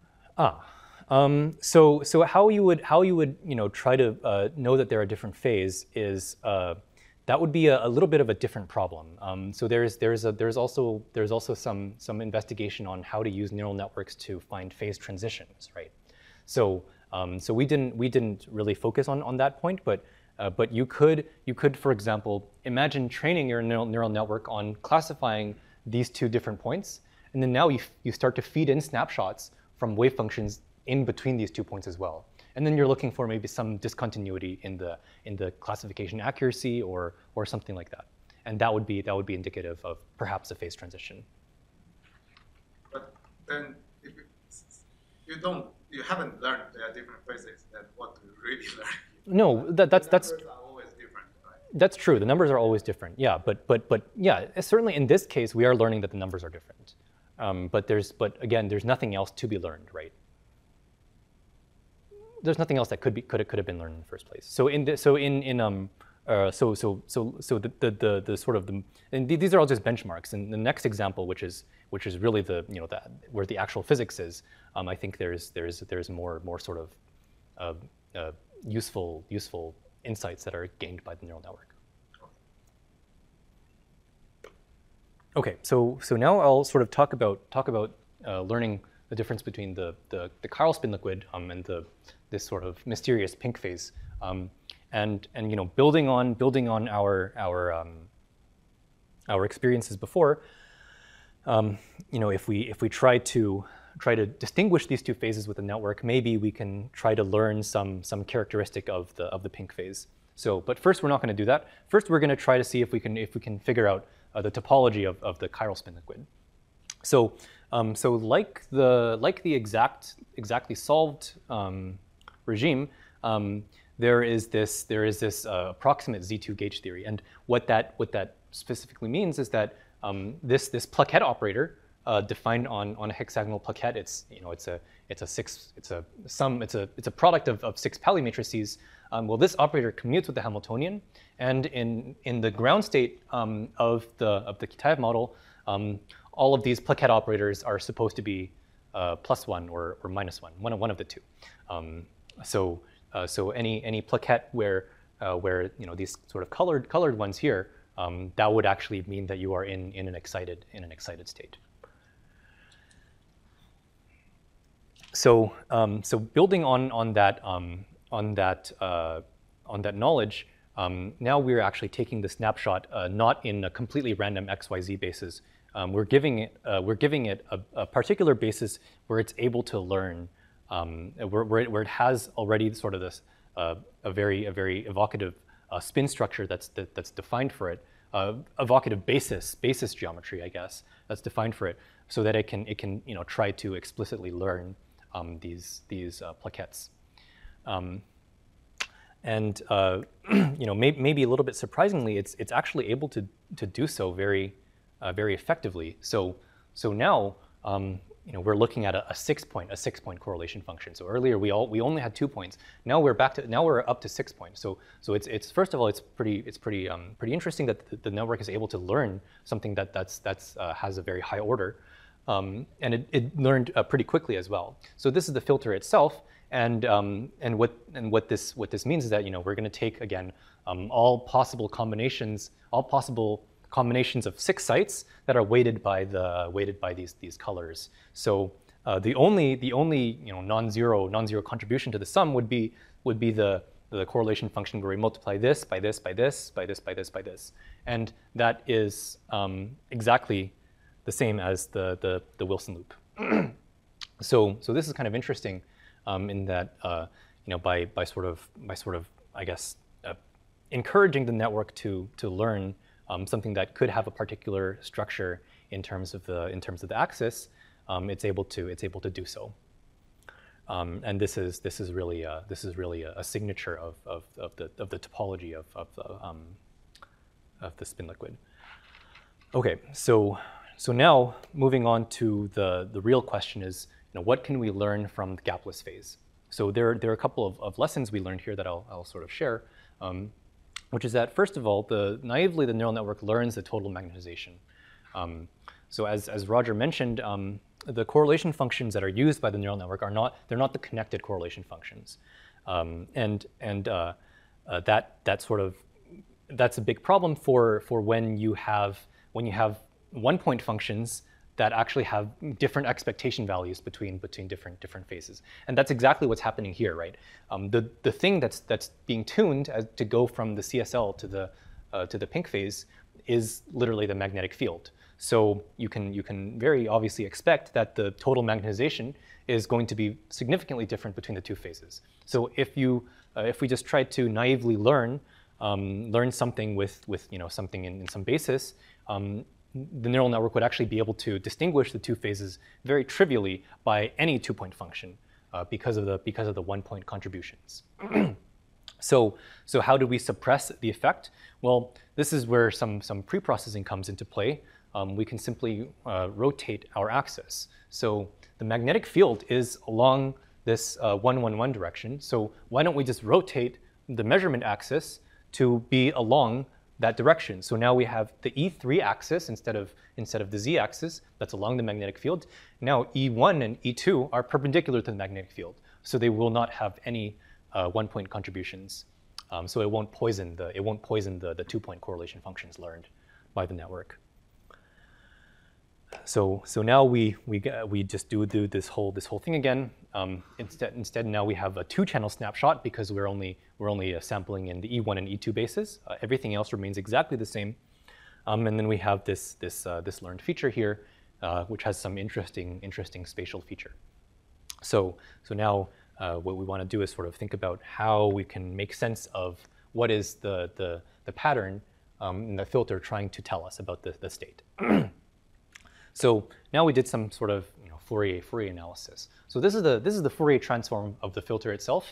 So how you would try to know that they're a different phase is that would be a little bit of a different problem. So there's also some investigation on how to use neural networks to find phase transitions, right? So we didn't really focus on that point, but you could, for example, imagine training your neural network on classifying these two different points, and then now you start to feed in snapshots from wave functions in between these 2 points as well. And then you're looking for maybe some discontinuity in the classification accuracy or something like that. And that would be indicative of perhaps a phase transition. But then if you haven't learned there are different phases, then what do you really learn? No, that's numbers are always different, right? That's true. The numbers are always different. Yeah, but yeah, certainly in this case we are learning that the numbers are different. But again, there's nothing else to be learned, right? There's nothing else that could have been learned in the first place. So these are all just benchmarks. And the next example, which is really where the actual physics is, I think there's more sort of useful insights that are gained by the neural network. Okay, so now I'll sort of talk about learning the difference between the chiral spin liquid and this sort of mysterious pink phase, and building on our experiences before, if we try to distinguish these two phases with the network, maybe we can try to learn some characteristic of the pink phase. But first we're not going to do that. First we're going to try to see if we can figure out the topology of the chiral spin liquid. So like the exactly solved regime, there is this approximate Z2 gauge theory, and what that specifically means is that this plaquette operator defined on a hexagonal plaquette, it's a product of 6 Pauli matrices. Well, this operator commutes with the Hamiltonian, and in the ground state of the Kitaev model, all of these plaquette operators are supposed to be +1 or -1, one of the two. So any plaquette where these sort of colored ones here, that would actually mean that you are in an excited state. So building on that knowledge, now we're actually taking the snapshot not in a completely random XYZ basis. We're giving it a particular basis where it's able to learn, where it has already sort of this a very evocative spin structure that's defined for it, evocative basis geometry, I guess, that's defined for it, so that it can try to explicitly learn these plaquettes. Maybe a little bit surprisingly, it's actually able to do so very effectively. So now we're looking at a 6-point correlation function. So earlier we only had 2 points. Now we're up to 6 points. So it's first of all it's pretty interesting that the network is able to learn something that's has a very high order, and it learned pretty quickly as well. So this is the filter itself, and what this means is that we're going to take again all possible combinations of 6 sites that are weighted by these colors. So the only non-zero contribution to the sum would be the correlation function where we multiply this by this by this by this by this by this, and that is exactly the same as the Wilson loop. So this is kind of interesting in that by sort of I guess encouraging the network to learn something that could have a particular structure in terms of the axis, it's able to do so. And this is really a signature of the topology of the spin liquid. Okay, so now moving on to the real question is, what can we learn from the gapless phase? So there are a couple of lessons we learned here that I'll sort of share, which is that first of all, naively the neural network learns the total magnetization. So as Roger mentioned, the correlation functions that are used by the neural network they're not the connected correlation functions, that's a big problem for when you have one-point functions that actually have different expectation values between different phases, and that's exactly what's happening here, right? The thing that's being tuned to go from the CSL to the pink phase is literally the magnetic field. So you can very obviously expect that the total magnetization is going to be significantly different between the two phases. So if we just try to naively learn something with something in some basis, the neural network would actually be able to distinguish the two phases very trivially by any two-point function because of the one-point contributions. So how do we suppress the effect? Well, this is where some pre-processing comes into play. We can simply rotate our axis. So the magnetic field is along this 111 direction. So why don't we just rotate the measurement axis to be along that direction? So now we have the E3 axis instead of the Z axis that's along the magnetic field. Now E1 and E2 are perpendicular to the magnetic field, so they will not have any one-point contributions. So it won't poison the two-point correlation functions learned by the network. So now we just do this whole thing again. Instead now we have a two-channel snapshot because we're only sampling in the E1 and E2 bases. Everything else remains exactly the same. And then we have this learned feature here, which has some interesting spatial feature. So now what we want to do is sort of think about how we can make sense of what is the pattern in the filter trying to tell us about the state. So now we did some sort of Fourier analysis. So this is the Fourier transform of the filter itself.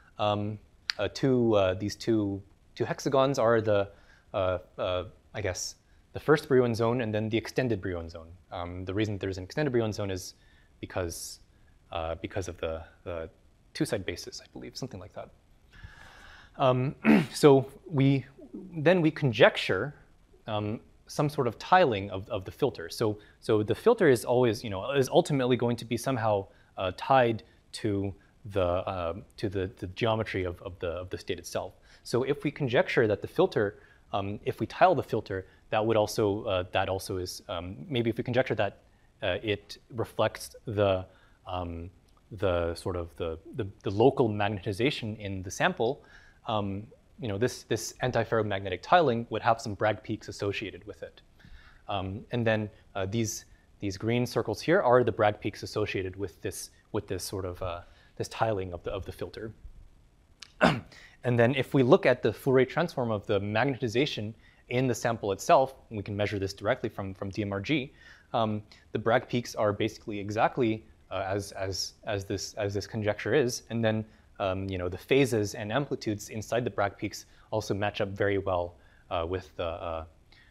These two hexagons are I guess the first Brillouin zone and then the extended Brillouin zone. The reason there's an extended Brillouin zone is because of the two-side basis, I believe, something like that. So we conjecture some sort of tiling of the filter. So the filter is always, is ultimately going to be somehow tied to the geometry of the state itself. So if we conjecture that the filter, if we tile the filter, that also is maybe if we conjecture that it reflects the sort of the local magnetization in the sample. This antiferromagnetic tiling would have some Bragg peaks associated with it. And then these green circles here are the Bragg peaks associated with this sort of this tiling of the filter. And then if we look at the Fourier transform of the magnetization in the sample itself, and we can measure this directly from DMRG, the Bragg peaks are basically exactly as this conjecture is, and then the phases and amplitudes inside the Bragg peaks also match up very well with the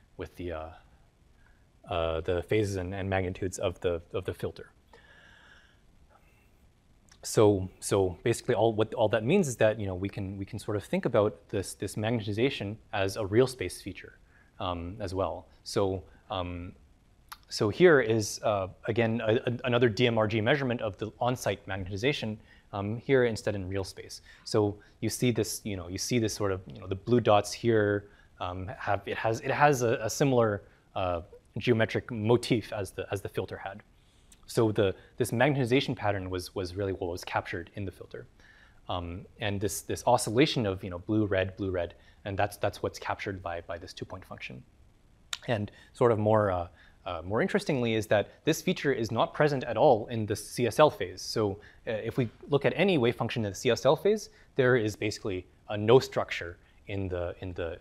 phases and magnitudes of the filter. So basically, all that means is that we can sort of think about this magnetization as a real space feature as well. So here is again another DMRG measurement of the on-site magnetization. Here instead in real space. So you see this, sort of, the blue dots here it has a similar geometric motif as the filter had. So this magnetization pattern was really what was captured in the filter, and this oscillation of blue red, and that's what's captured by this two-point function. And sort of more more interestingly is that this feature is not present at all in the CSL phase. So if we look at any wave function in the CSL phase, there is basically no structure in the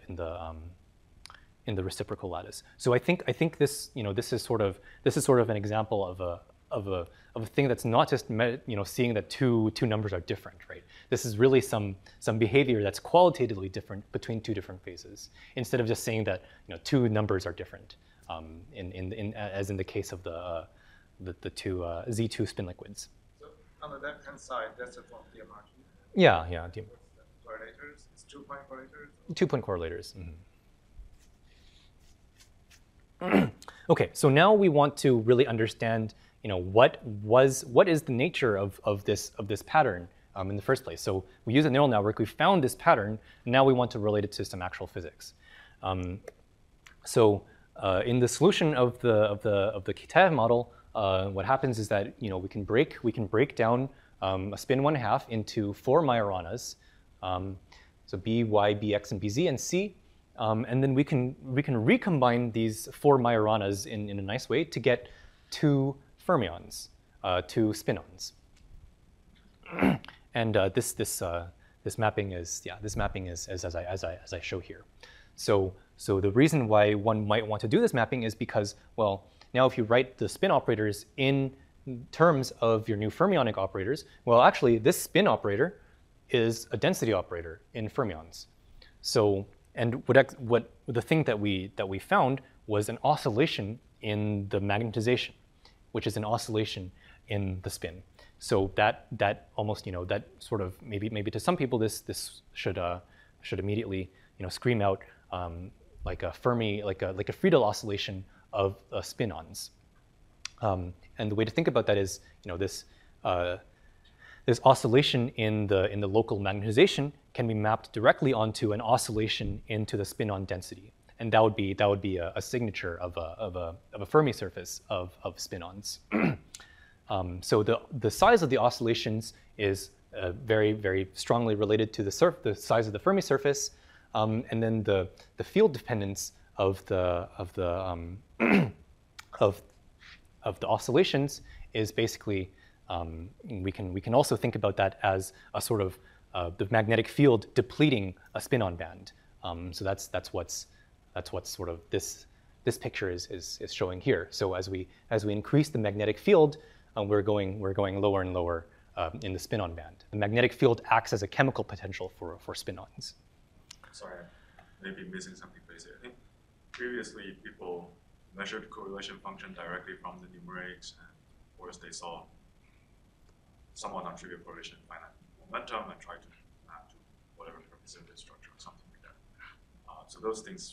reciprocal lattice. So I think this this is sort of an example of a thing that's not just seeing that two numbers are different, right? This is really some behavior that's qualitatively different between two different phases, instead of just saying that two numbers are different, as in the case of the two Z2 spin liquids. So on the left-hand side, that's a form of DMRG. Yeah. Correlators, it's 2-point correlators. 2-point correlators. Mm-hmm. Okay, so now we want to really understand, what is the nature of this pattern in the first place. So we use a neural network. We found this pattern. And now we want to relate it to some actual physics. In the solution of the Kitaev model, what happens is that we can break down a spin 1/2 into 4 Majoranas. So B, Y, Bx, and Bz, and C. And then we can recombine these 4 Majoranas in a nice way to get 2 fermions, 2 spinons. And this mapping is as I show here. So the reason why one might want to do this mapping is because, well, now if you write the spin operators in terms of your new fermionic operators, well, actually this spin operator is a density operator in fermions. So, and what the thing that we found was an oscillation in the magnetization, which is an oscillation in the spin. So that almost that sort of maybe to some people this should immediately scream out like a Fermi, like a Friedel oscillation of spinons. And the way to think about that is this oscillation in the local magnetization can be mapped directly onto an oscillation into the spinon density, and that would be a signature of a Fermi surface of spinons. So the size of the oscillations is very, very strongly related to the size of the Fermi surface, and then the field dependence of the oscillations is basically we can also think about that as a sort of the magnetic field depleting a spinon band. So that's what's sort of this picture is showing here. So as we increase the magnetic field, we're going lower and lower in the spinon band. The magnetic field acts as a chemical potential for spinons. Sorry, I may be missing something basic. I think previously people measured correlation function directly from the numerics, and of course they saw somewhat non-trivial correlation in finite momentum and tried to map to whatever permissive structure or something like that. So those things,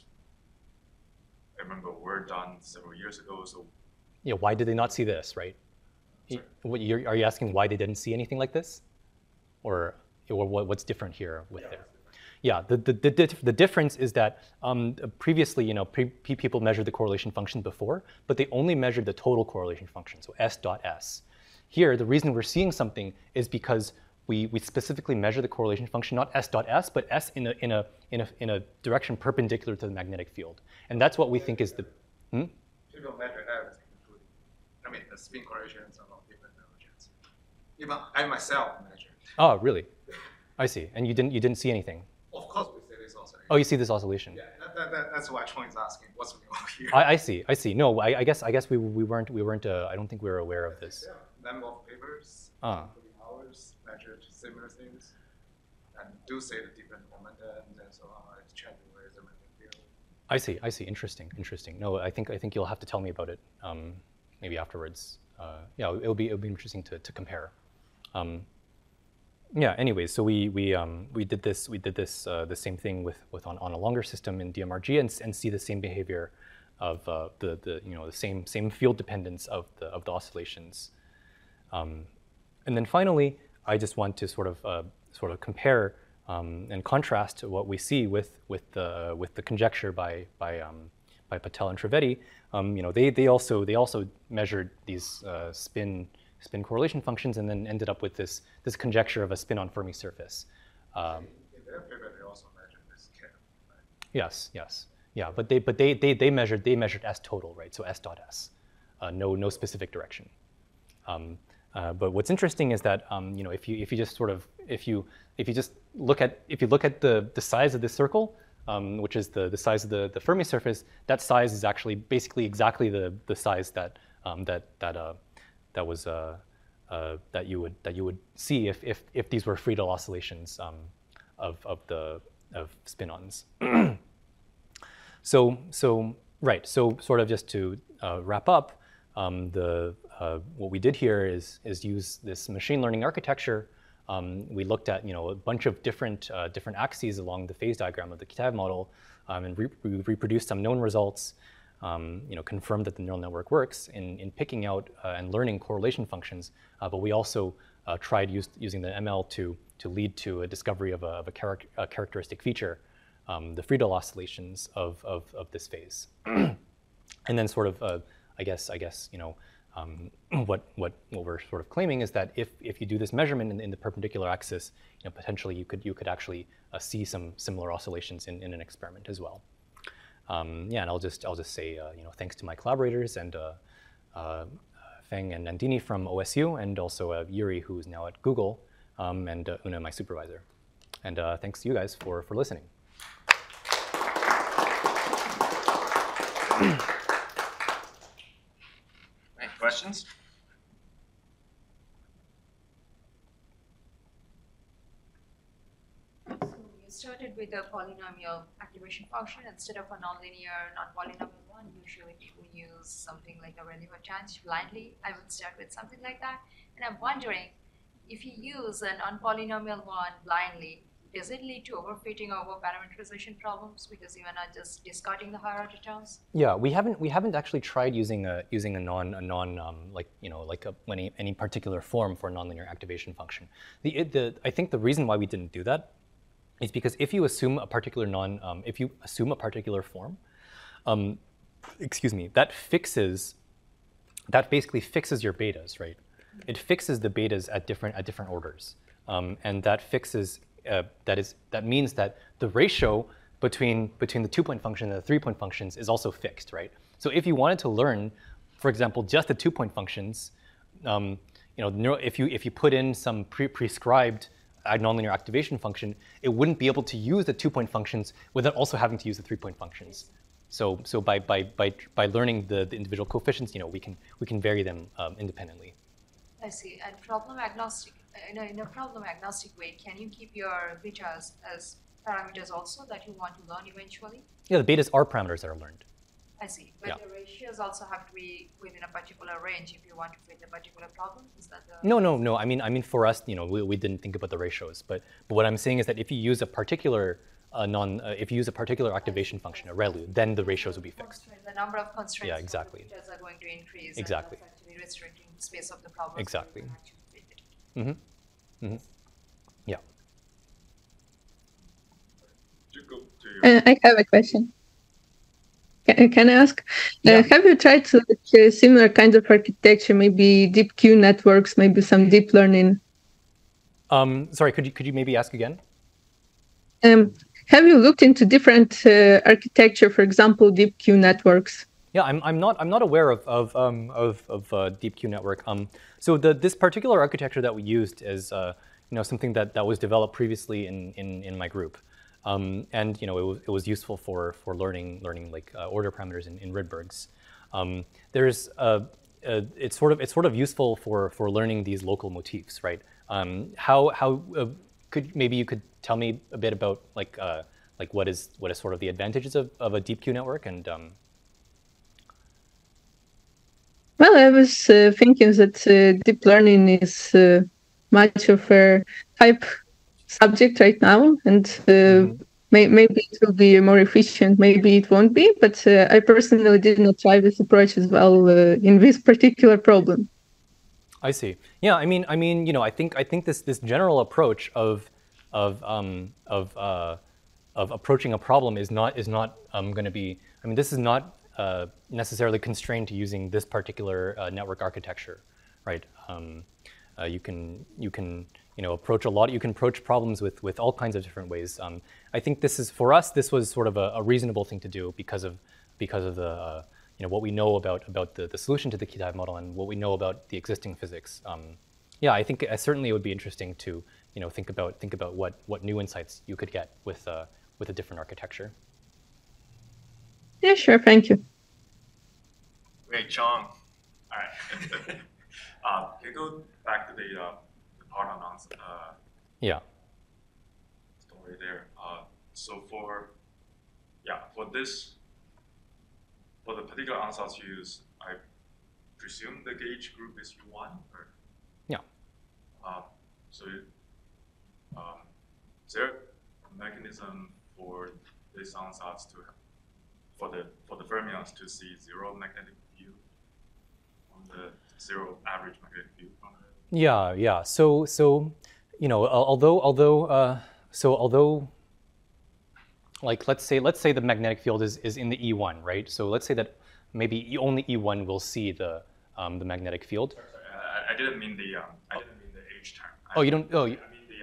I remember, were done several years ago. So yeah, why did they not see this, right? Are you asking why they didn't see anything like this, or what's different here with it? Yeah, the difference is that previously, people measured the correlation function before, but they only measured the total correlation function, so S.S. Here, the reason we're seeing something is because we specifically measure the correlation function, not S.S, but S in a direction perpendicular to the magnetic field, and that's what we think is the. People measure everything, including, the spin correlations along different directions. Even I myself measured. Oh, really? I see. And you didn't see anything. Of course, we see this oscillation. Oh, you see this oscillation. Yeah, that's why Chong is asking what's new here. I see. No, I guess we weren't. I don't think we were aware of this. Yeah, number of papers, including ours, measured similar things, and do say the different momentum and so on. It's changing with the magnetic field. I see. Interesting. No, I think you'll have to tell me about it maybe afterwards. Yeah, it'll be interesting to compare. Yeah. Anyways, so we did this the same thing with on a longer system in DMRG and see the same behavior of the same field dependence of the oscillations. And then finally, I just want to sort of compare and contrast what we see with the conjecture by Patel and Trivedi. They also measured these spin correlation functions and then ended up with this conjecture of a spin-on Fermi surface. In their paper, they also measured this cap, right? Yes. Yeah, but they measured S total, right? So S dot S, no specific direction. But what's interesting is that if you just sort of if you just look at the size of this circle, which is the size of the Fermi surface, that size is actually basically exactly the size that you would see if these were Friedel oscillations of spin-ons. So sort of just to wrap up, what we did here is use this machine learning architecture. We looked at a bunch of different axes along the phase diagram of the Kitaev model, and we reproduced some known results. Confirmed that the neural network works in picking out and learning correlation functions. But we also tried using the ML to lead to a discovery of a characteristic feature, the Friedel oscillations of this phase. And then sort of, I guess what we're sort of claiming is that if you do this measurement in the perpendicular axis, potentially you could actually see some similar oscillations in an experiment as well. And I'll just say thanks to my collaborators and Feng and Nandini from OSU, and also Yuri, who's now at Google, and Una, my supervisor. And thanks to you guys for listening. Any questions? You started with a polynomial activation function instead of a nonlinear, non-polynomial one. Usually people use something like a Rayleigh-Hortange blindly. I would start with something like that. And I'm wondering, if you use a non-polynomial one blindly, does it lead to overfitting or over-parameterization problems because you are not just discarding the higher order terms? Yeah, we haven't actually tried using any particular form for a nonlinear activation function. I think the reason why we didn't do that is because if you assume a particular form, that basically fixes your betas, right? It fixes the betas at different orders, and that fixes that means that the ratio between the 2-point function and the 3-point functions is also fixed, right? So if you wanted to learn, for example, just the 2-point functions, if you put in some prescribed nonlinear activation function, it wouldn't be able to use the 2-point functions without also having to use the 3-point functions. So by learning the individual coefficients, we can vary them independently. I see. And problem agnostic, in a problem agnostic way, can you keep your betas as parameters also that you want to learn eventually? Yeah, the betas are parameters that are learned. I see. But the ratios also have to be within a particular range if you want to fit a particular problem? Is that the... No. I mean, for us, we didn't think about the ratios. But what I'm saying is that if you use a particular activation function, a ReLU, then the ratios will be fixed. The number of constraints yeah, exactly. for the betas are going to increase. Exactly. And that's actually restricting the space of the problem. Exactly. So you can actually fit it. Mm-hmm. Yeah. I have a question. Can I ask? Have you tried to similar kinds of architecture, maybe deep Q networks, maybe some deep learning? Sorry, could you maybe ask again? Have you looked into different architecture, for example, deep Q networks? Yeah, I'm not aware of deep Q network. So this particular architecture that we used is something that was developed previously in my group. And it was useful for learning like order parameters in Rydberg's. It's sort of useful for learning these local motifs, right? Maybe you could tell me a bit about like what is sort of the advantages of a deep Q network and. Well, I was thinking that deep learning is much of a hype subject right now, and maybe it will be more efficient, maybe it won't be, but I personally did not try this approach as well in this particular problem. I see. Yeah, I mean, I think this general approach of approaching a problem is not going to be. I mean, this is not necessarily constrained to using this particular network architecture, right? You can approach a lot. You can approach problems with all kinds of different ways. I think for us this was sort of a reasonable thing to do because of the what we know about the solution to the Key-Dive model and what we know about the existing physics. Yeah, I think certainly it would be interesting to think about what new insights you could get with a different architecture. Yeah, sure. Thank you. Wait, Chong. All right. Can you go back to the part on Yeah. story there? So for the particular ansatz used, I presume the gauge group is U1, or? Yeah. Is there a mechanism for this ansatz for the fermions to see zero magnetic field on the zero average magnetic field from it? Yeah. So although like let's say the magnetic field is in the E1, right? So let's say that maybe only E1 will see the magnetic field. Sorry, I didn't mean the H term. Oh, you don't. Oh, I mean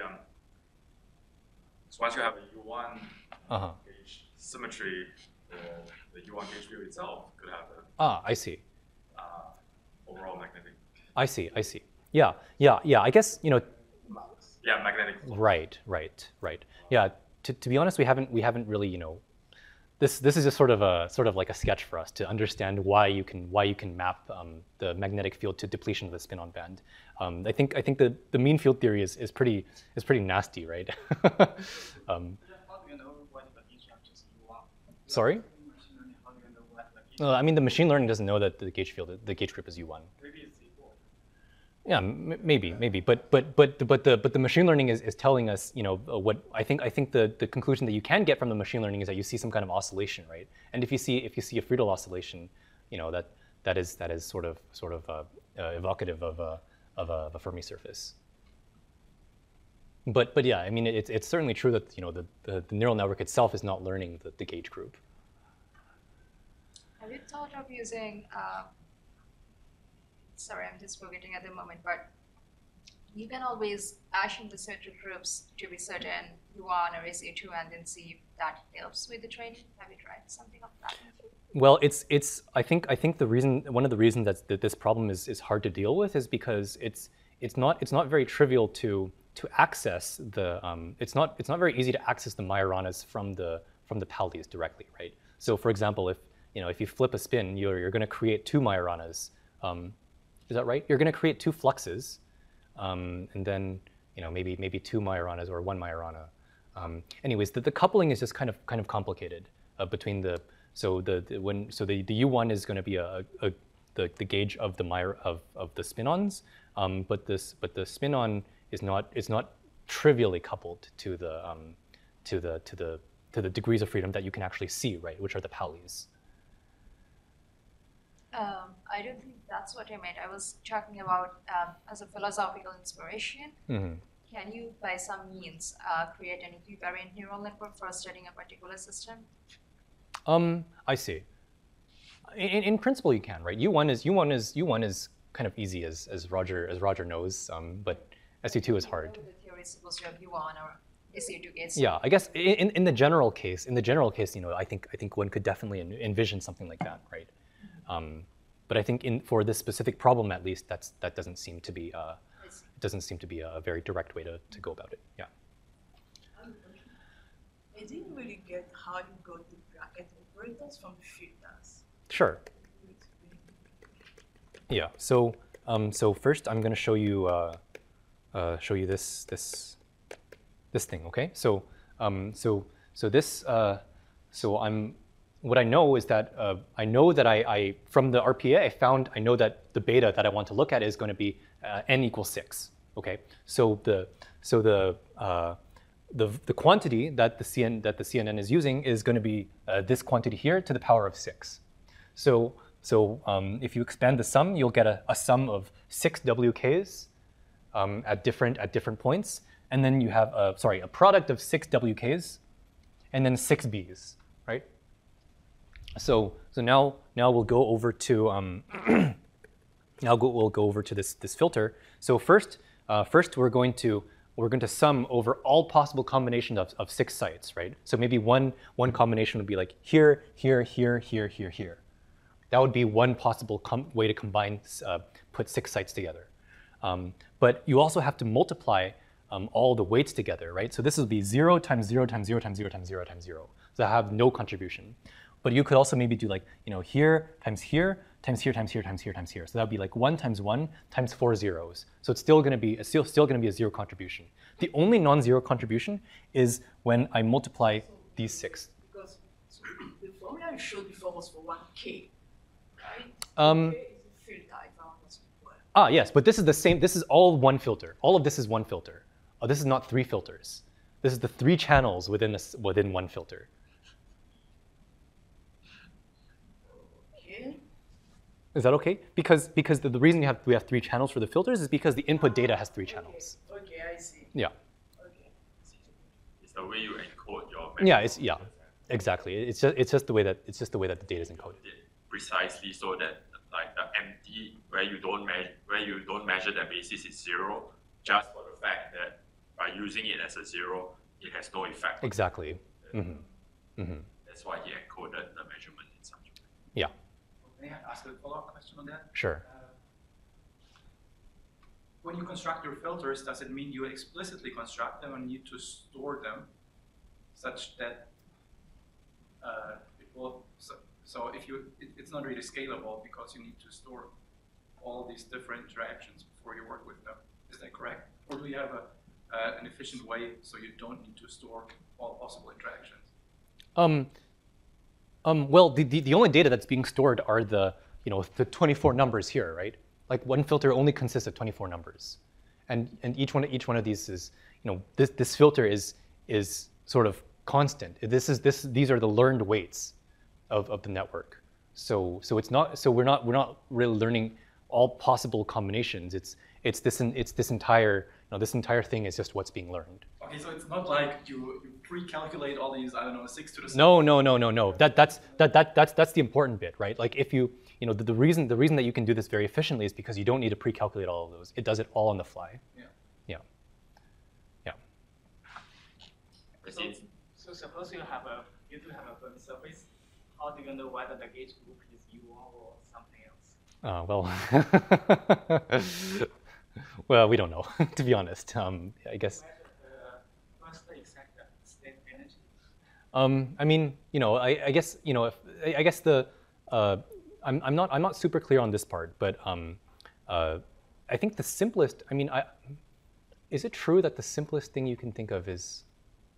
so once you have a U1 gauge symmetry, the U1 gauge field itself could have I see. Overall magnetic. I see. Yeah. I guess Yeah, magnetic. Right. Yeah. To be honest, we haven't really this is just sort of like a sketch for us to understand why you can map the magnetic field to depletion of the spin-on band. I think the mean field theory is pretty nasty, right? Sorry? I mean, the machine learning doesn't know that the gauge group is U1. Maybe it's equal. Yeah, maybe, but the machine learning is telling us, what I think the conclusion that you can get from the machine learning is that you see some kind of oscillation, right? And if you see a Friedel oscillation, that is sort of evocative of a Fermi surface. But yeah, I mean, it's certainly true that the neural network itself is not learning the gauge group. Have you thought of using? Sorry, I'm just forgetting at the moment, but you can always assign the certain groups to be certain U1 or SU2 and then see if that helps with the training. Have you tried something of that? Well, I think one of the reasons that this problem is hard to deal with is because it's not very trivial to access the it's not very easy to access the Majoranas from the Paulis directly, right? So for example, if you flip a spin, you're going to create two Majoranas. Is that right? You're going to create two fluxes, and then maybe two Majoranas or one Majorana. Anyways, the coupling is just kind of complicated between the U1 is going to be the gauge of the spin-ons, but the spin-on is not trivially coupled to the degrees of freedom that you can actually see, right? Which are the Paulis. I don't think that's what I meant. I was talking about as a philosophical inspiration. Mm-hmm. Can you, by some means, create an equivariant neural network for studying a particular system? I see. In principle, you can, right? U1 is kind of easy as Roger knows, but SU2 is hard. The theory is supposed to have U1 or SU2 gates. Yeah, I guess in the general case, I think one could definitely envision something like that, right? But I think for this specific problem, at least, that doesn't seem to be a very direct way to go about it. Yeah. I didn't really get how you got the bracket operators from filters. Sure. Yeah. So first, I'm going to show you this thing. Okay. What I know is that I from the RPA I know that the beta that I want to look at is going to be n equals 6. Okay. So the quantity that the CNN is using is going to be this quantity here to the power of 6. So if you expand the sum, you'll get a sum of 6 WKs at different points, and then you have a product of 6 WKs, and then 6 Bs, right? So now we'll go over to Now we'll go over to this filter. So first we're going to sum over all possible combinations of 6 sites, right? So maybe one combination would be like here, here, here, here, here, here. That would be one possible way to combine, put 6 sites together. But you also have to multiply all the weights together, right? So this would be 0 times 0 times 0 times 0 times 0 times 0. So I have no contribution. But you could also maybe do like, here times here times here times here times here times here. So that would be like 1 times 1 times 4 zeros. So it's still going to be still going to be a 0 contribution. The only non-zero contribution is when I multiply these 6. Because the formula you showed before was for 1K, right? K is a filter, if I understood well. Yes, but this is the same. This is all one filter. All of this is one filter. This is not 3 filters. This is the 3 channels within one filter. Okay. Is that okay? Because the reason we have 3 channels for the filters is because the input data has 3 channels. Okay, I see. Yeah. Okay. It's the way you encode your Exactly. It's just the way that the data is encoded. Precisely so that like the empty where you don't measure the basis is 0, just for the fact that by using it as a 0, it has no effect. Exactly. Mm-hmm. That's why he encoded the measurement in such a way. Yeah. May I ask a follow-up question on that? Sure. When you construct your filters, does it mean you explicitly construct them and need to store them such that it will, so if you, it's not really scalable because you need to store all these different interactions before you work with them. Is that correct? Or do you have an efficient way so you don't need to store all possible interactions? Well, the only data that's being stored are the 24 numbers here, right? Like one filter only consists of 24 numbers, and each one of these is this filter is sort of constant. These are the learned weights of the network. So it's not, so we're not really learning all possible combinations. It's this entire this entire thing is just what's being learned. Okay, so it's not like you pre-calculate all these, I don't know, 6 to the 7. No. That's the important bit, right? Like if you the reason that you can do this very efficiently is because you don't need to pre-calculate all of those. It does it all on the fly. Yeah. So suppose you do have a Fermi surface. How do you know whether the gauge group is U1 or something else? Well, we don't know, to be honest. I guess. What's the exact state energy? I mean, I guess, I guess I'm not super clear on this part, but I think the simplest. I mean, is it true that the simplest thing you can think of is?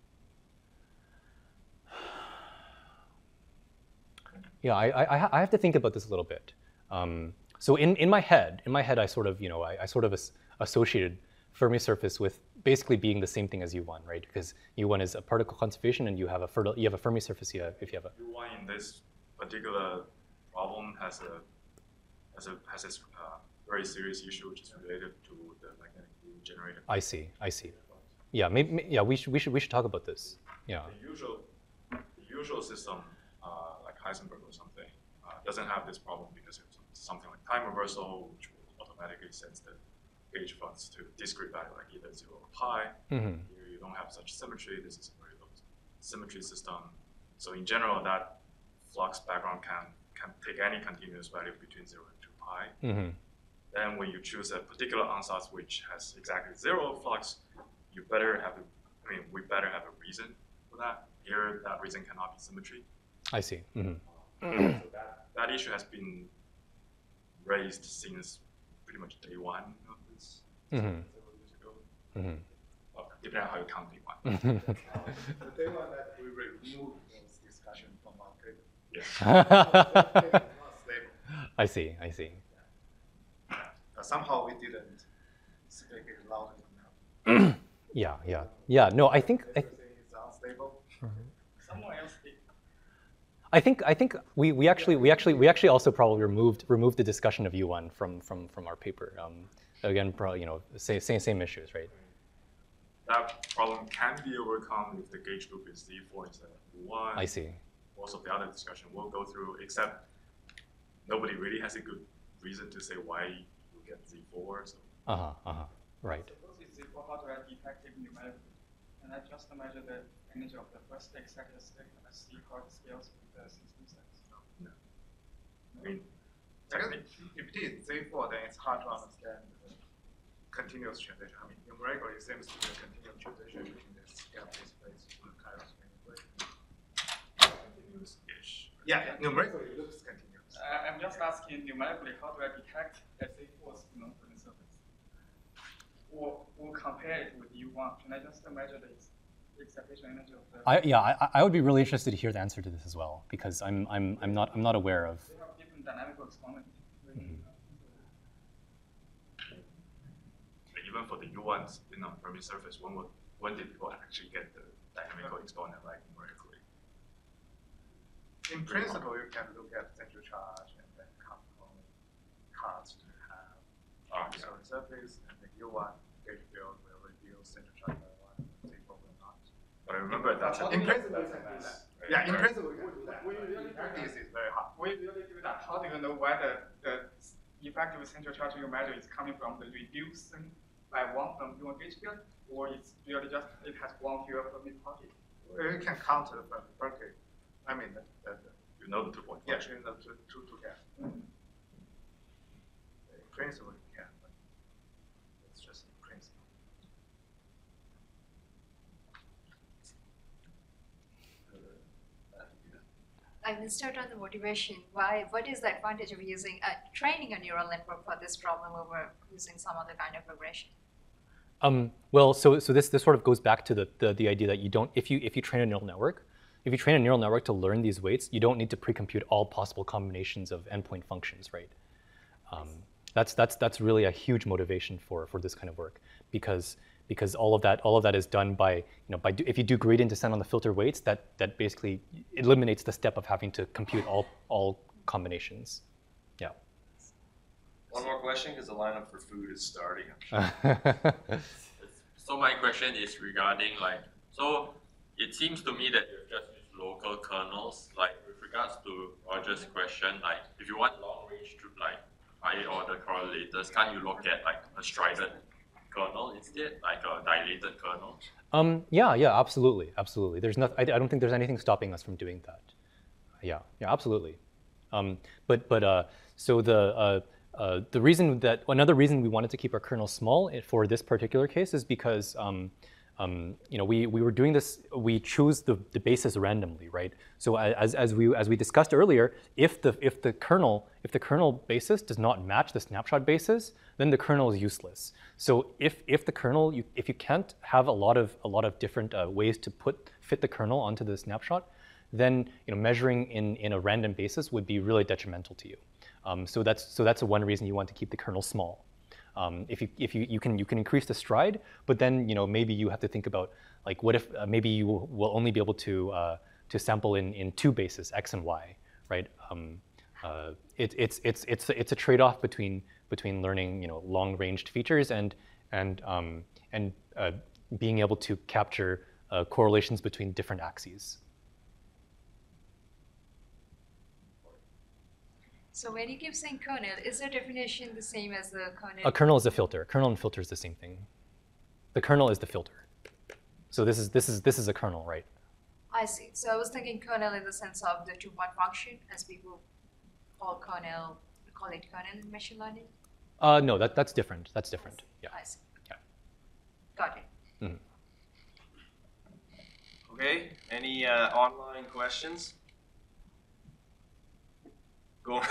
Yeah, I have to think about this a little bit. So in my head, I sort of, I sort of associated Fermi surface with basically being the same thing as U1, right? Because U1 is a particle conservation, and you have a Fermi surface here if you have a. U1 in this particular problem has this very serious issue, which is related to the magnetic field generated. I see. Yeah, maybe we should talk about this. Yeah. The usual system, like Heisenberg or something, doesn't have this problem because it's something like time reversal, which will automatically sense the gauge flux to discrete value, like either 0 or pi. Mm-hmm. Here you don't have such symmetry. This is a very low symmetry system. So in general, that flux background can take any continuous value between 0 and 2 pi. Mm-hmm. Then when you choose a particular ansatz which has exactly 0 flux, we better have a reason for that. Here, that reason cannot be symmetry. I see. Mm-hmm. So that issue has been raised since pretty much day 1 of this several years ago. Mm-hmm. Well, depending on how you count day 1. The day 1 that we removed this discussion from our paper. Yes. Not stable. I see. Somehow we didn't speak it loud enough. Yeah. No, I think. Everything is unstable. Someone else did. I think we actually also probably removed the discussion of U1 from our paper. Again, probably same issues, right? That problem can be overcome if the gauge loop is Z4 instead of U1. I see. Most of the other discussion we'll go through, except nobody really has a good reason to say why get Z4. So. Right. Suppose it's Z4 hardware detected numerically, and I just measure the energy of the first state, second state, and I see how it scales with the system size. No. I mean, if it is Z4, then it's hard to understand the continuous transition. I mean, numerically, it seems to be a continuous transition between the scale-based space and the Kairos-Green equation. Continuous-ish. Yeah, numerically, it looks continuous. I'm just asking numerically, how do I detect a Z4's non-Green surface? Or compare it with U1? Can I just measure the excitation energy of the? I would be really interested to hear the answer to this as well, because I'm not aware of. They have different dynamical exponent. Even for the U1s in a Fermi surface, when did people actually get the dynamical exponent like numerically? In principle, you can look at central charge and then component cards to have sorry, surface, and the U1 gauge field will reduce central charge by 1, Z4 will not. But I remember that's in principle, you can do that. Right? Yeah, in principle, you can do that. Practice is very hard. We really do that. How do you know whether the effective central charge you measure is coming from the reducing by 1 from your gauge field, or it's really just it has 1 field per meter target? You can count the Berkeley. I mean, you know the 2.5. Yeah, you know the two gas. In principle, you can, but it's just in principle. I missed out on the motivation. What is the advantage of using training a neural network for this problem over using some other kind of regression? Well, so this sort of goes back to the idea that you don't, if you train a neural network, to learn these weights, you don't need to pre-compute all possible combinations of endpoint functions, right? That's really a huge motivation for this kind of work, because all of that is done by if you do gradient descent on the filter weights, that basically eliminates the step of having to compute all combinations. Yeah. One more question, because the lineup for food is starting. So my question is regarding so it seems to me that you've just used local kernels, with regards to Roger's question, if you want long range to high order correlators, can't you look at a strided kernel instead, like a dilated kernel? Yeah, absolutely. There's I don't think there's anything stopping us from doing that. Yeah, absolutely. So the reason that another reason we wanted to keep our kernel small for this particular case is because we were doing this. We choose the basis randomly, right? So as we discussed earlier, if the kernel basis does not match the snapshot basis, then the kernel is useless. So if the kernel, if you can't have a lot of different ways to fit the kernel onto the snapshot, then measuring in a random basis would be really detrimental to you. So that's one reason you want to keep the kernel small. If you can increase the stride, but then maybe you have to think about what if maybe you will only be able to sample in 2 bases, x and y, right? It's a trade-off between learning long-ranged features and being able to capture correlations between different axes. So when you keep saying kernel, is the definition the same as the kernel? A kernel is a filter. Kernel and filter is the same thing. The kernel is the filter. So this is a kernel, right? I see. So I was thinking kernel in the sense of the 2-point function, as people call it kernel in machine learning. No, that's different. That's different. Yeah. I see. Yeah. Got it. Mm-hmm. Okay, any online questions? Go on.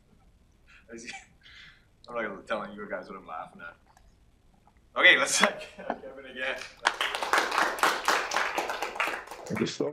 I'm not gonna tell you guys what I'm laughing at. Okay, let's thank Kevin again. Thank you so